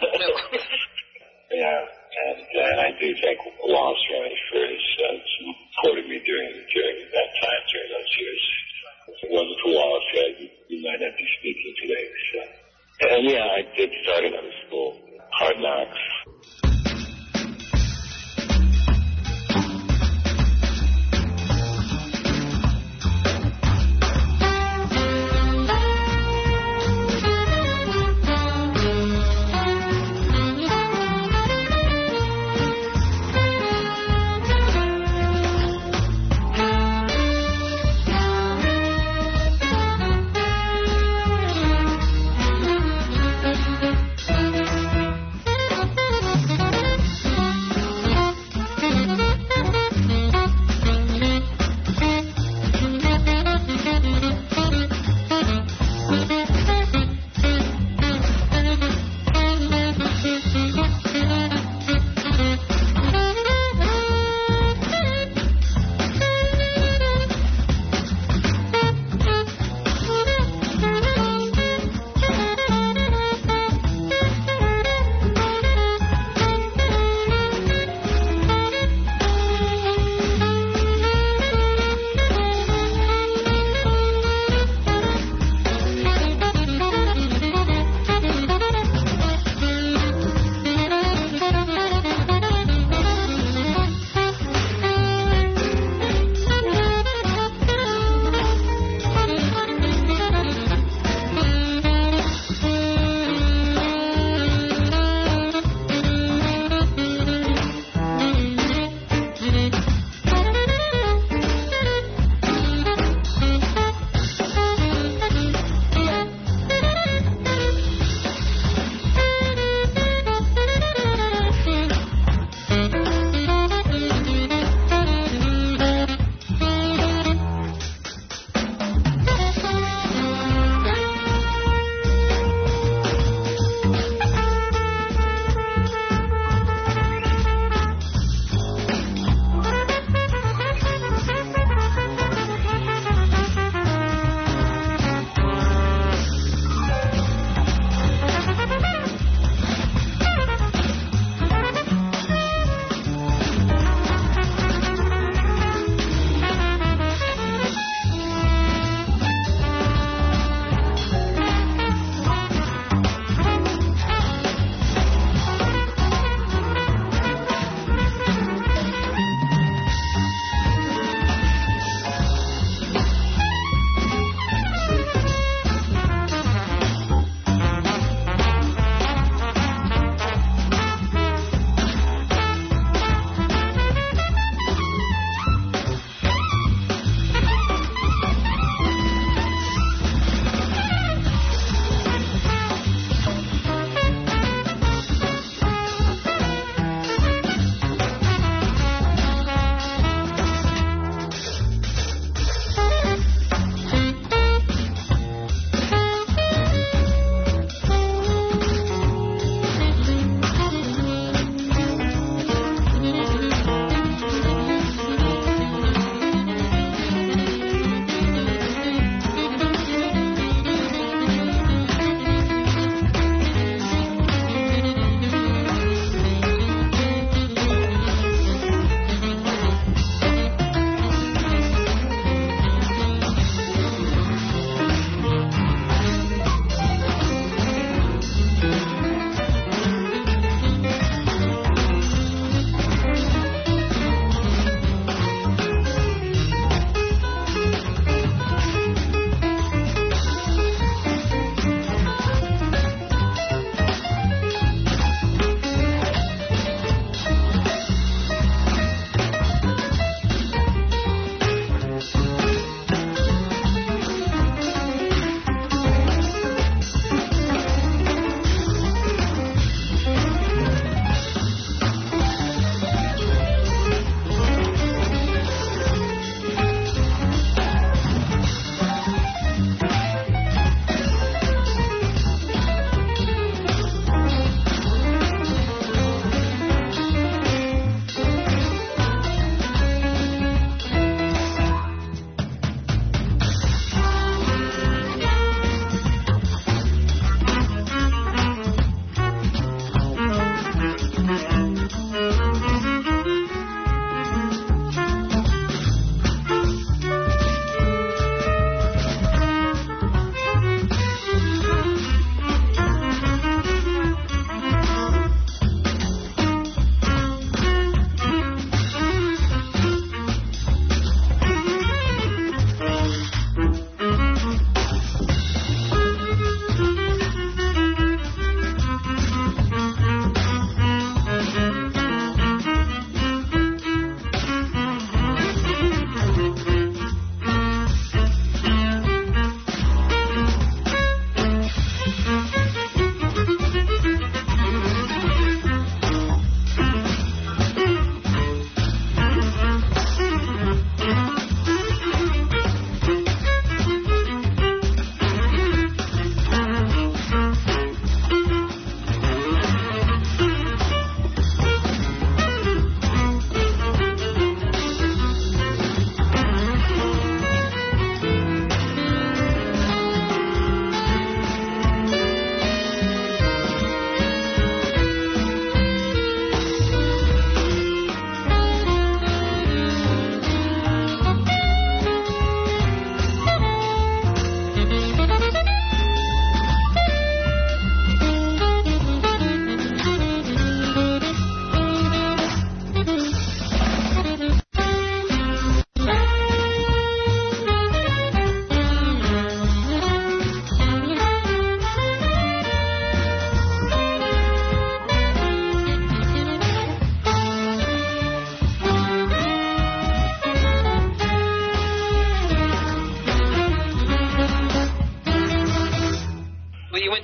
Yeah, and, uh, and I do thank Wallace Roney for his uh, supporting me during during that time, during those years. If it wasn't for Wallace, yeah, we, we might not be speaking today. So. And yeah, I did start another school, Hard Knocks.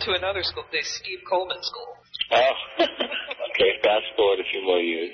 to another school, the Steve Coleman School. Oh, okay, fast forward a few more years.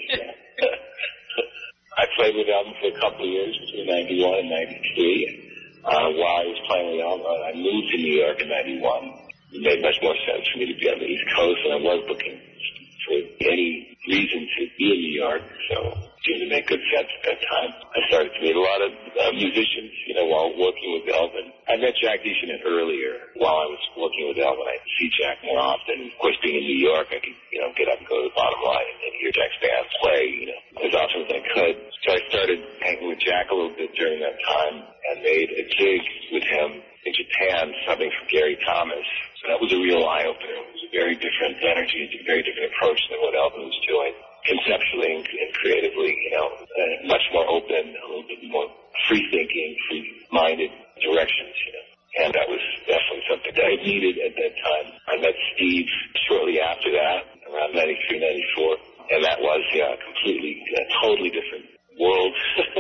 I played with Elvin for a couple of years, between ninety-one and ninety-three. Uh, while I was playing with Elvin, I moved to New York in ninety-one. It made much more sense for me to be on the East Coast, and I was looking for any reason to be in New York, so it seemed to make good sense at that time. I started to meet a lot of uh, musicians, you know, while working with Elvin. I met Jack DeChanel earlier. While I was working with Elvin, I'd see Jack more often. Of course, being in New York, I could, you know, get up and go to the bottom line and, and hear Jack's band play, you know, as often as I could. So I started hanging with Jack a little bit during that time and made a gig with him in Japan, subbing for Gary Thomas. So that was a real eye-opener. It was a very different energy, a very different approach than what Elvin was doing. Conceptually and, and creatively, you know, uh, much more open, a little bit more free-thinking, free-minded directions, you know. And that was definitely something that I needed at that time. I met Steve shortly after that, around ninety-three, ninety-four, and that was, yeah, completely, a totally different world,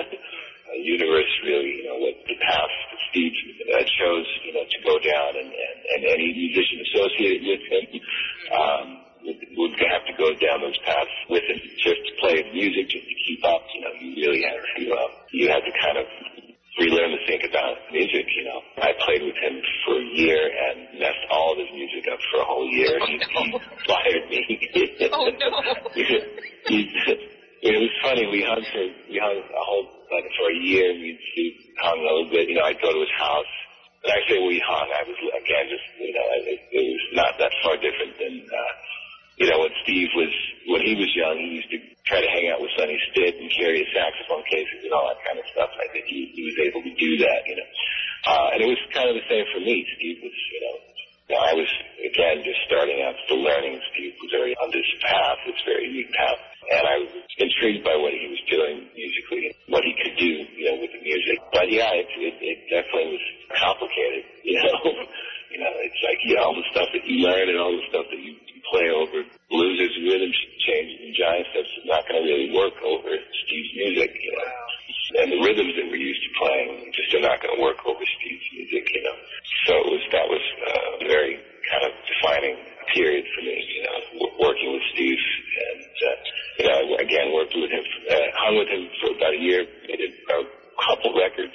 a universe, really, you know, what the path that Steve uh, chose, you know, to go down, and, and, and any musician associated with him um, would, would have to go down those paths with him, just to play his music, just to keep up, you know, you really had to, uh, you had to kind of relearn to think about music, you know. I played with him for a year and messed all of his music up for a whole year. Oh, he, no. he fired me. Oh, no. he, he, it was funny. We hung for we hung a whole like for a year. We hung a little bit. You know, I'd go to his house. And I say we hung. I was again just you know it, it was not that far different than uh, you know when Steve was when he was young. He used to try to hang out with Sonny Stitt and carry his saxophone cases and all that kind of stuff. I think he, he was able to do that. You know, uh, and it was kind of the same for me. Steve was you know. You know, I was, again, just starting out, still learning. Steve was very on this path, this very unique path. And I was intrigued by what he was doing musically, what he could do, you know, with the music. But, yeah, it, it, it definitely was complicated, you know. you know, it's like, you know, all the stuff that you learn and all the stuff that you, you play over blues, rhythm changes, and giant steps is not going to really work over Steve's music, you know. And the rhythms that we're used to playing just are not going to work over Steve's music, you know. So it was, that was uh, a very kind of defining period for me, you know, w- working with Steve. And, uh, you know, again, worked with him, uh, hung with him for about a year, made a, a couple records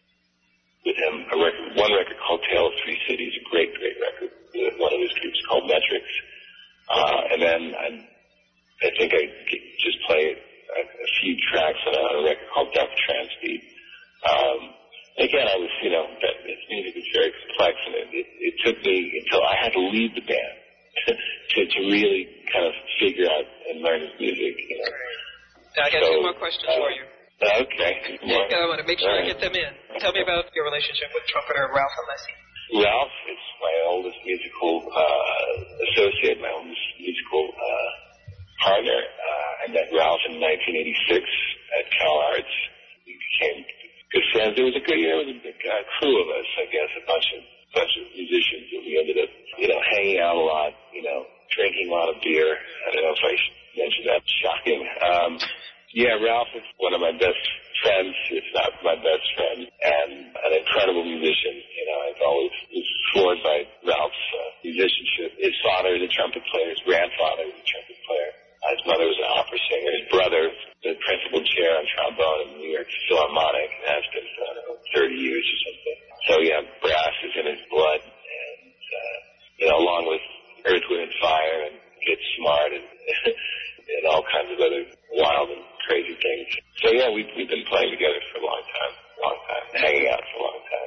with him. A record, one record called Tale of Three Cities, a great, great record with one of his groups called Metrics. Uh, and then I, I think I just played a, a few tracks on a, on a record called Death Transbeat. Um, again, I was, you know, that his music is very complex, and it, it, it took me until I had to leave the band to, to really kind of figure out and learn his music, you know. Now, I got so, two more questions uh, for you. Okay. Yeah, I want to make sure All I get them in. Tell me about your relationship with trumpeter Ralph Alessi. Ralph is my oldest musical uh, associate, my oldest musical uh, partner. Uh, I met Ralph in nineteen eighty-six at Cal Arts. We became good friends. There was a good, you know, there was a big uh, crew of us, I guess, a bunch of bunch of musicians, and we ended up, you know, hanging out a lot, you know, drinking a lot of beer. I don't know if I should mention that. Shocking. Um, yeah, Ralph is one of my best friends, if not my best friend, and an incredible musician. You know, I've always was floored by Ralph's uh, musicianship. His father is a trumpet player. His grandfather is a trumpet player. Uh, his mother was an opera singer. His brother, the principal chair on trombone in the New York Philharmonic, and has been for, I don't know, thirty years or something. So, yeah, brass is in his blood, and, uh, you know, along with Earth, Wind, and Fire, and Get Smart, and, and all kinds of other wild and crazy things. So, yeah, we've, we've been playing together for a long time, long time, hanging out for a long time.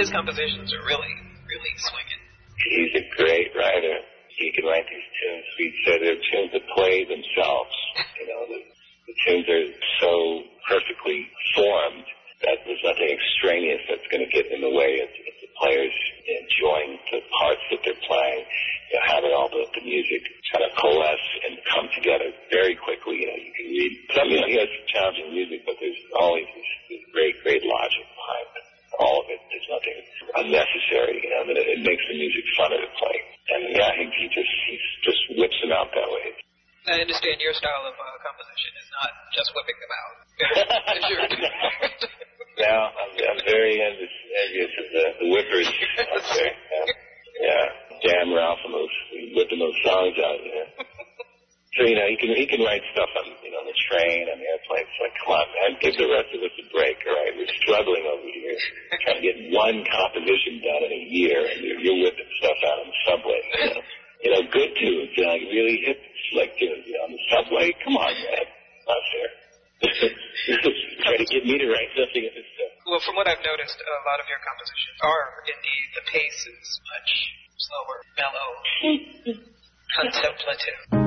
his compositions are really, really swinging. He's a great writer. He can write these tunes. We said they're tunes that play themselves. You know, the, the tunes are so perfectly formed that there's nothing extraneous that's going to get in the way of, of the players enjoying the parts that they're playing. You know, having all the, the music kind of coalesce and come together very quickly. You know, you can read some, you know, he has challenging music, but there's always this, this great, great logic behind it. All of it. There's nothing unnecessary. You know, that it, it makes the music funner to play. And yeah, he, he just he just whips them out that way. I understand your style of uh, composition is not just whipping them out. Sure. Now, I'm, I'm very envious of the, the whippers out there. Yeah, yeah. Jam Ralphimos, whipping those songs out. You know. So you know, he can he can write stuff on you know on the train, on the airplane. It's like, come on, man, give the rest of us a break. All right, we're struggling over here, trying to get one composition done in a year, and you're, you're whipping stuff out on the subway. You know, you know good tunes, you know, like really hip, slick tunes. You know, on the subway. Come on, man, not fair. Try to get me to write something of this stuff. Well, from what I've noticed, a lot of your compositions are indeed the pace is much slower, mellow, contemplative.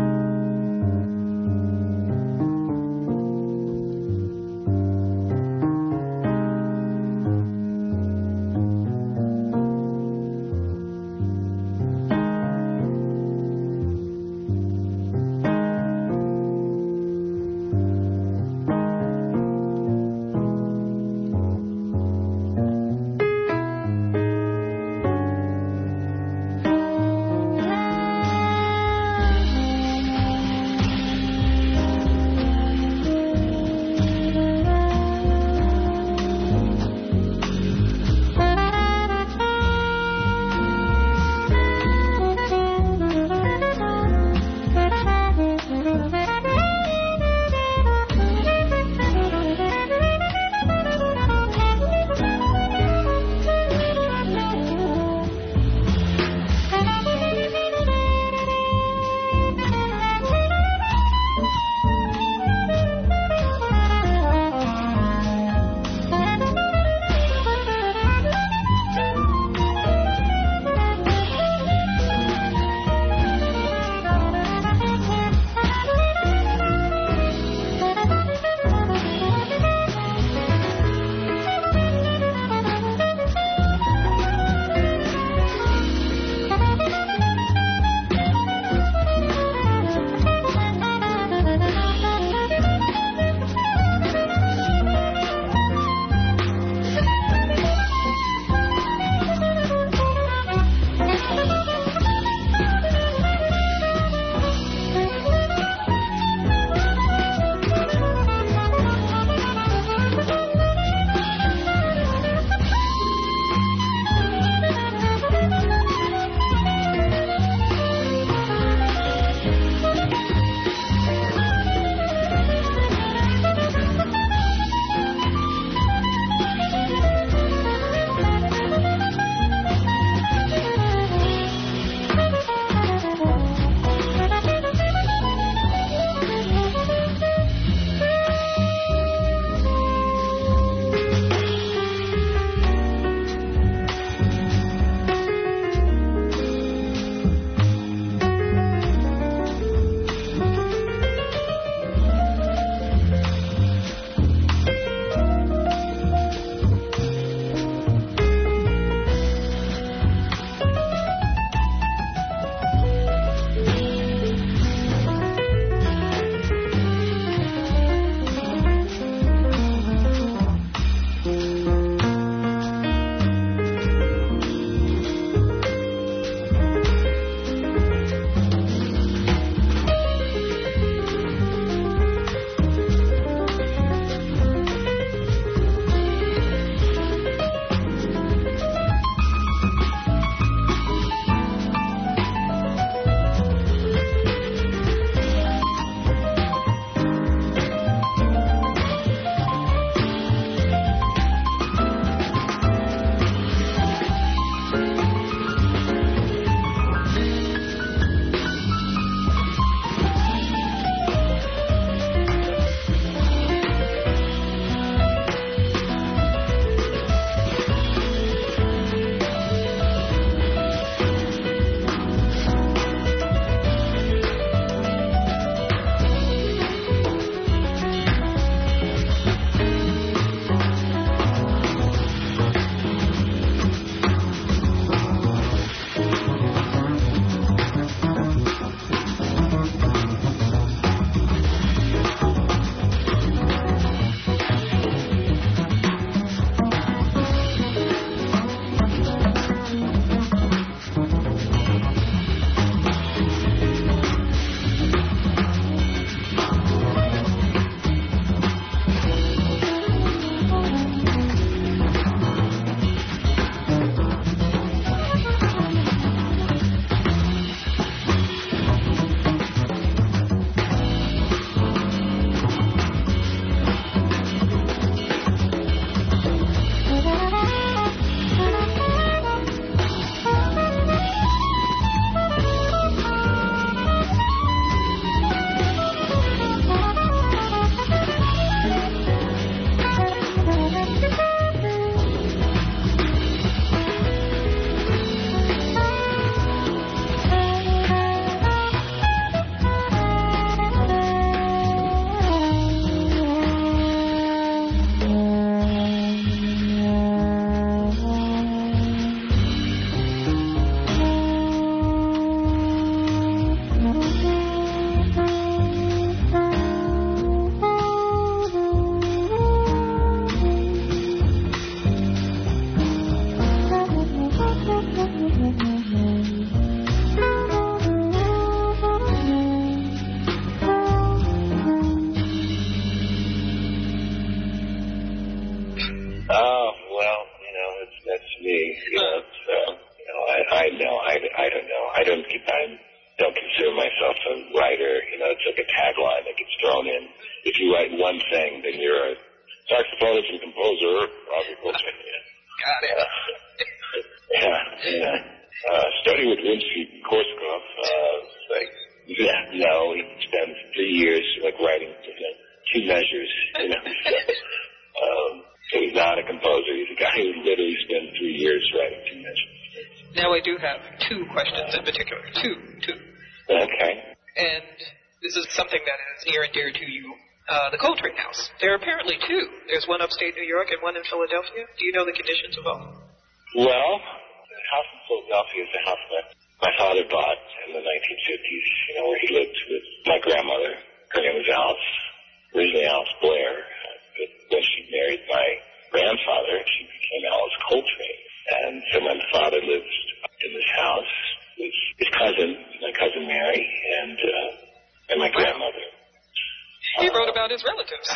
Queen Street, Korsakoff. Uh, like, yeah, no, he spends three years like writing you know, two measures. You know, so, um, so he's not a composer. He's a guy who literally spends three years writing two measures. Now I do have two questions in particular. Two, two. Okay. And this is something that is near and dear to you. Uh, the Coltrane House. There are apparently two. There's one upstate New York and one in Philadelphia. Do you know the conditions of both? Well, the house in Philadelphia is a house that my father bought in the nineteen fifties, you know, where he lived with my grandmother. Her name was Alice, originally Alice Blair. But when she married my grandfather, she became Alice Coltrane. And so my father lived in this house with his cousin, my cousin Mary, and uh, and my grandmother. He wrote about his relatives.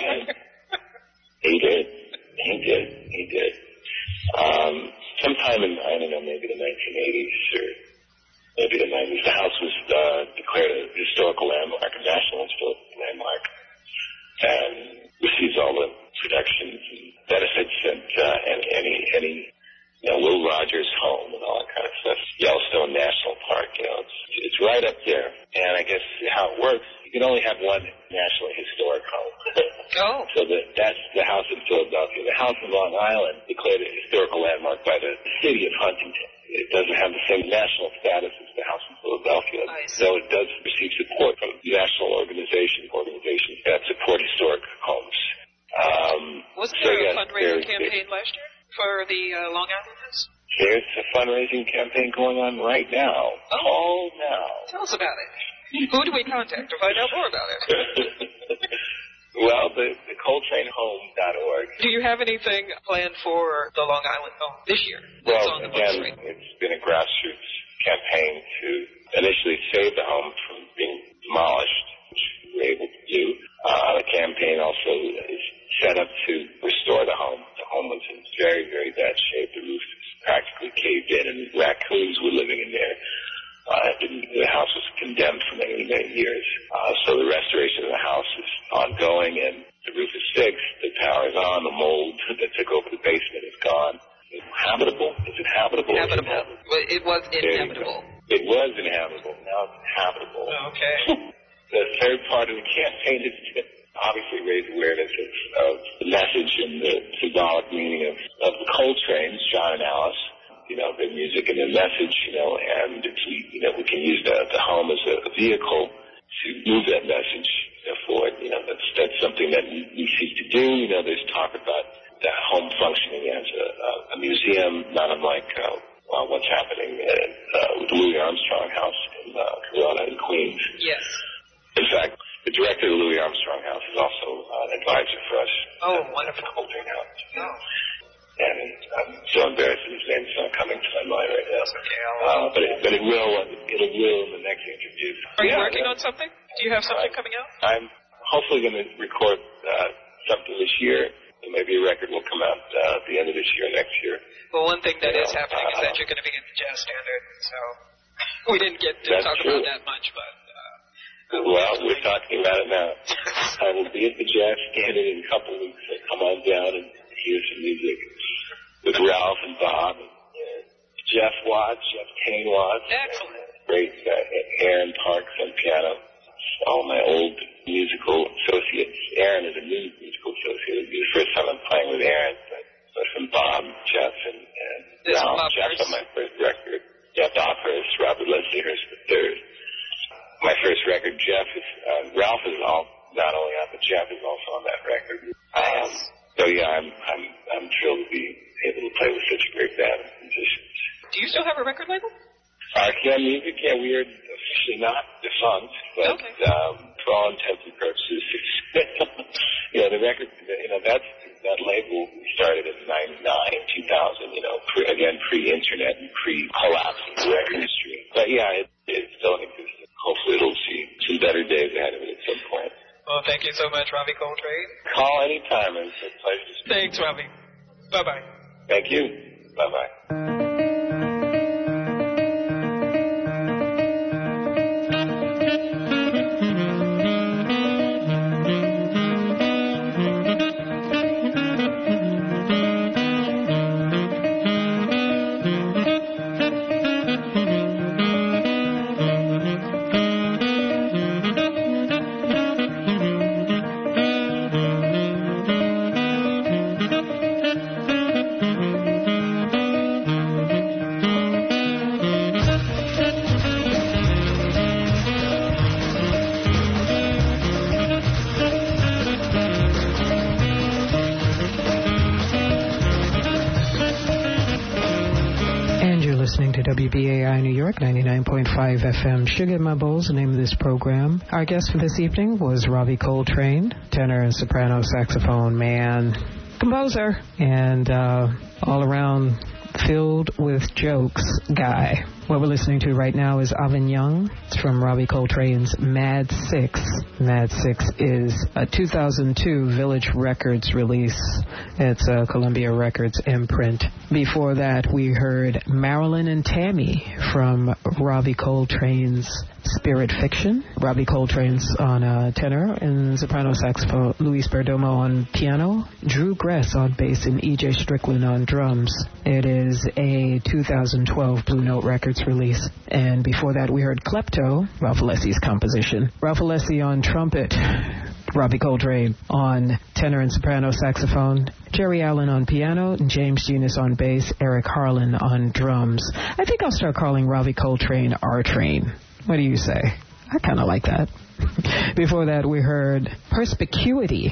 he did. He did. He did. Um, sometime in, I don't know, maybe the nineteen eighties or maybe the nineties, the house was uh, declared a historical landmark, a national historical landmark, and receives all the protections and benefits and uh, and any, any, you know, Will Rogers home and all that kind of stuff. Yellowstone National Park, you know, it's, it's right up there. And I guess how it works, you can only have one national historic home. Oh. So the, that's the house in Philadelphia. The house in Long Island declared a historical landmark by the city of Huntington. It doesn't have the same national status as the house in Philadelphia, though it does receive support from national organizations, organizations that support historic homes. Um, Wasn't so there yes, a fundraising there, campaign there, last year for the uh, Long Island house? There's a fundraising campaign going on right now. Oh. Call now. Tell us about it. Who do we contact to find out more about it? Well, the, the Coltrane Home dot org. Do you have anything planned for the Long Island home this year? Well, on the again, books, right? it's been a grassroots campaign to initially save the home from being demolished, which we were able to do. Uh, the campaign also is set up to restore the home. The home was in very, very bad shape. The roof is practically caved in, and raccoons were living in there. Uh, the house was condemned for many, many years. Uh, so the restoration of the house is ongoing, and the roof is fixed. The power is on. The mold that took over the basement is gone. Is it habitable? Is it habitable? Habitable. Well, it was inhabitable. It was inhabitable. Now it's habitable. Okay. The third part of the campaign is to obviously raise awareness of, of the message and the symbolic meaning of, of the Coltranes, John and Alice. You know, their music and their message, you know, and it's, you know, we can use the, the home as a, a vehicle to move that message you know, forward. You know, that's, that's something that we, we seek to do. You know, there's talk about the home functioning as a, a, a museum, not unlike uh, well, what's happening at, uh, with the Louis Armstrong House in uh, Corona and Queens. Yes. In fact, the director of the Louis Armstrong House is also uh, an advisor for us. Oh, uh, wonderful. Coltrane House. Oh. And I'm so embarrassed that his name's not coming to my mind right now. Okay, uh, but, it, but it will. It will in the next interview. Are you yeah, working yeah. on something? Do you have something coming out? I'm hopefully going to record uh, something this year. So maybe a record will come out uh, at the end of this year, next year. Well, one thing that you is know, happening uh, is that you're going to be in the Jazz Standard, so we didn't get to talk true. about that much, but... Uh, well, we're talking about it now. I will be at the Jazz Standard in a couple of weeks, so come on down and hear some music. With Ralph and Bob, and uh, Jeff Watts, Jeff Kane Watts. Excellent. Great uh, Aaron Parks on piano. All my old musical associates. Aaron is a new musical associate. It'll be the first time I'm playing with Aaron. But, but from Bob, Jeff, and, and Ralph. Jeff on my first record. Yeah, Bob Hurst, Robert Leslie Hurst the third. My first record, Jeff is, uh, Ralph is all, not only on, but Jeff is also on that record. Um, so yeah, I'm, I'm, I'm thrilled to be able to play with such a great band of musicians. Do you still have a record label? Archeon Music, yeah, we are officially not defunct, but okay. um, for all intents and purposes, you know, the record, you know, that's, that label started in ninety-nine, two thousand, you know, pre, again, pre-internet and pre-collapse of the record industry. But yeah, it, it's still in existence. Hopefully it'll see some better days ahead of it at some point. Well, thank you so much, Robbie Coltrane. Call anytime. It's a pleasure to speak. Thanks, Robbie. Bye-bye. Thank you. Bye-bye. listening to W B A I New York, ninety-nine point five F M. Sugar in My Bowl is the name of this program. Our guest for this evening was Robbie Coltrane, tenor and soprano saxophone man, composer, and uh, all-around filled with jokes guy. What we're listening to right now is Alvin Young. It's from Robbie Coltrane's Mad Six. Mad Six is a two thousand two Village Records release. It's a Columbia Records imprint. Before that, we heard Marilyn and Tammy from Robbie Coltrane's Spirit Fiction. Robbie Coltrane's on uh, tenor and soprano saxophone, Luis Perdomo on piano, Drew Gress on bass, and E J Strickland on drums. It is a two thousand twelve Blue Note Records release. And before that, we heard Klepto, Ralph Alessi's composition. Ralph Alessi on trumpet, Robbie Coltrane on tenor and soprano saxophone, Jerry Allen on piano, and James Genius on bass, Eric Harlan on drums. I think I'll start calling Robbie Coltrane R-Train. What do you say? I kind of like that. Before that, we heard Perspicuity.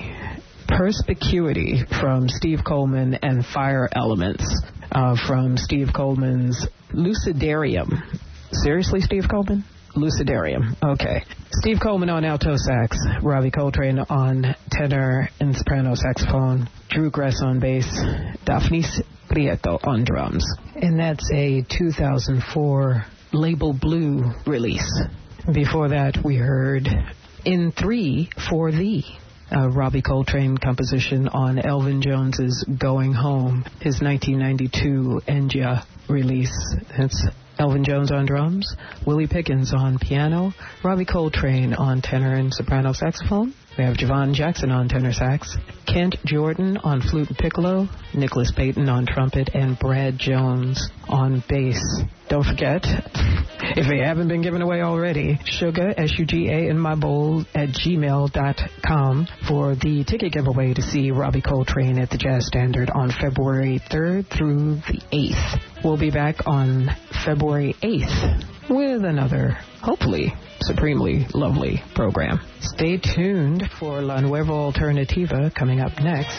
Perspicuity from Steve Coleman and Fire Elements uh, from Steve Coleman's Lucidarium. Seriously, Steve Coleman? Lucidarium. Okay. Steve Coleman on alto sax, Robbie Coltrane on tenor and soprano saxophone, Drew Gress on bass, Daphnis Prieto on drums. And that's a two thousand four Label Blue release. Before that, we heard In Three for Thee, a Robbie Coltrane composition on Elvin Jones's Going Home, his nineteen ninety-two Enja release. That's Elvin Jones on drums, Willie Pickens on piano, Robbie Coltrane on tenor and soprano saxophone. We have Javon Jackson on tenor sax, Kent Jordan on flute and piccolo, Nicholas Payton on trumpet, and Brad Jones on bass. Don't forget, if they haven't been given away already, Sugar, S U G A, in my bowl at gmail dot com for the ticket giveaway to see Robbie Coltrane at the Jazz Standard on February third through the eighth. We'll be back on February eighth with another, hopefully, supremely lovely program. Stay tuned for La Nueva Alternativa coming up next.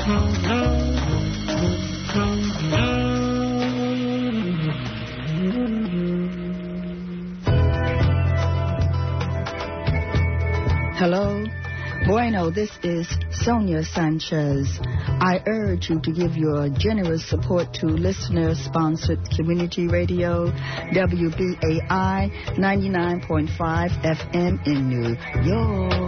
Hello. Bueno, this is Sonia Sanchez. I urge you to give your generous support to listener-sponsored community radio, W B A I ninety-nine point five F M in New York.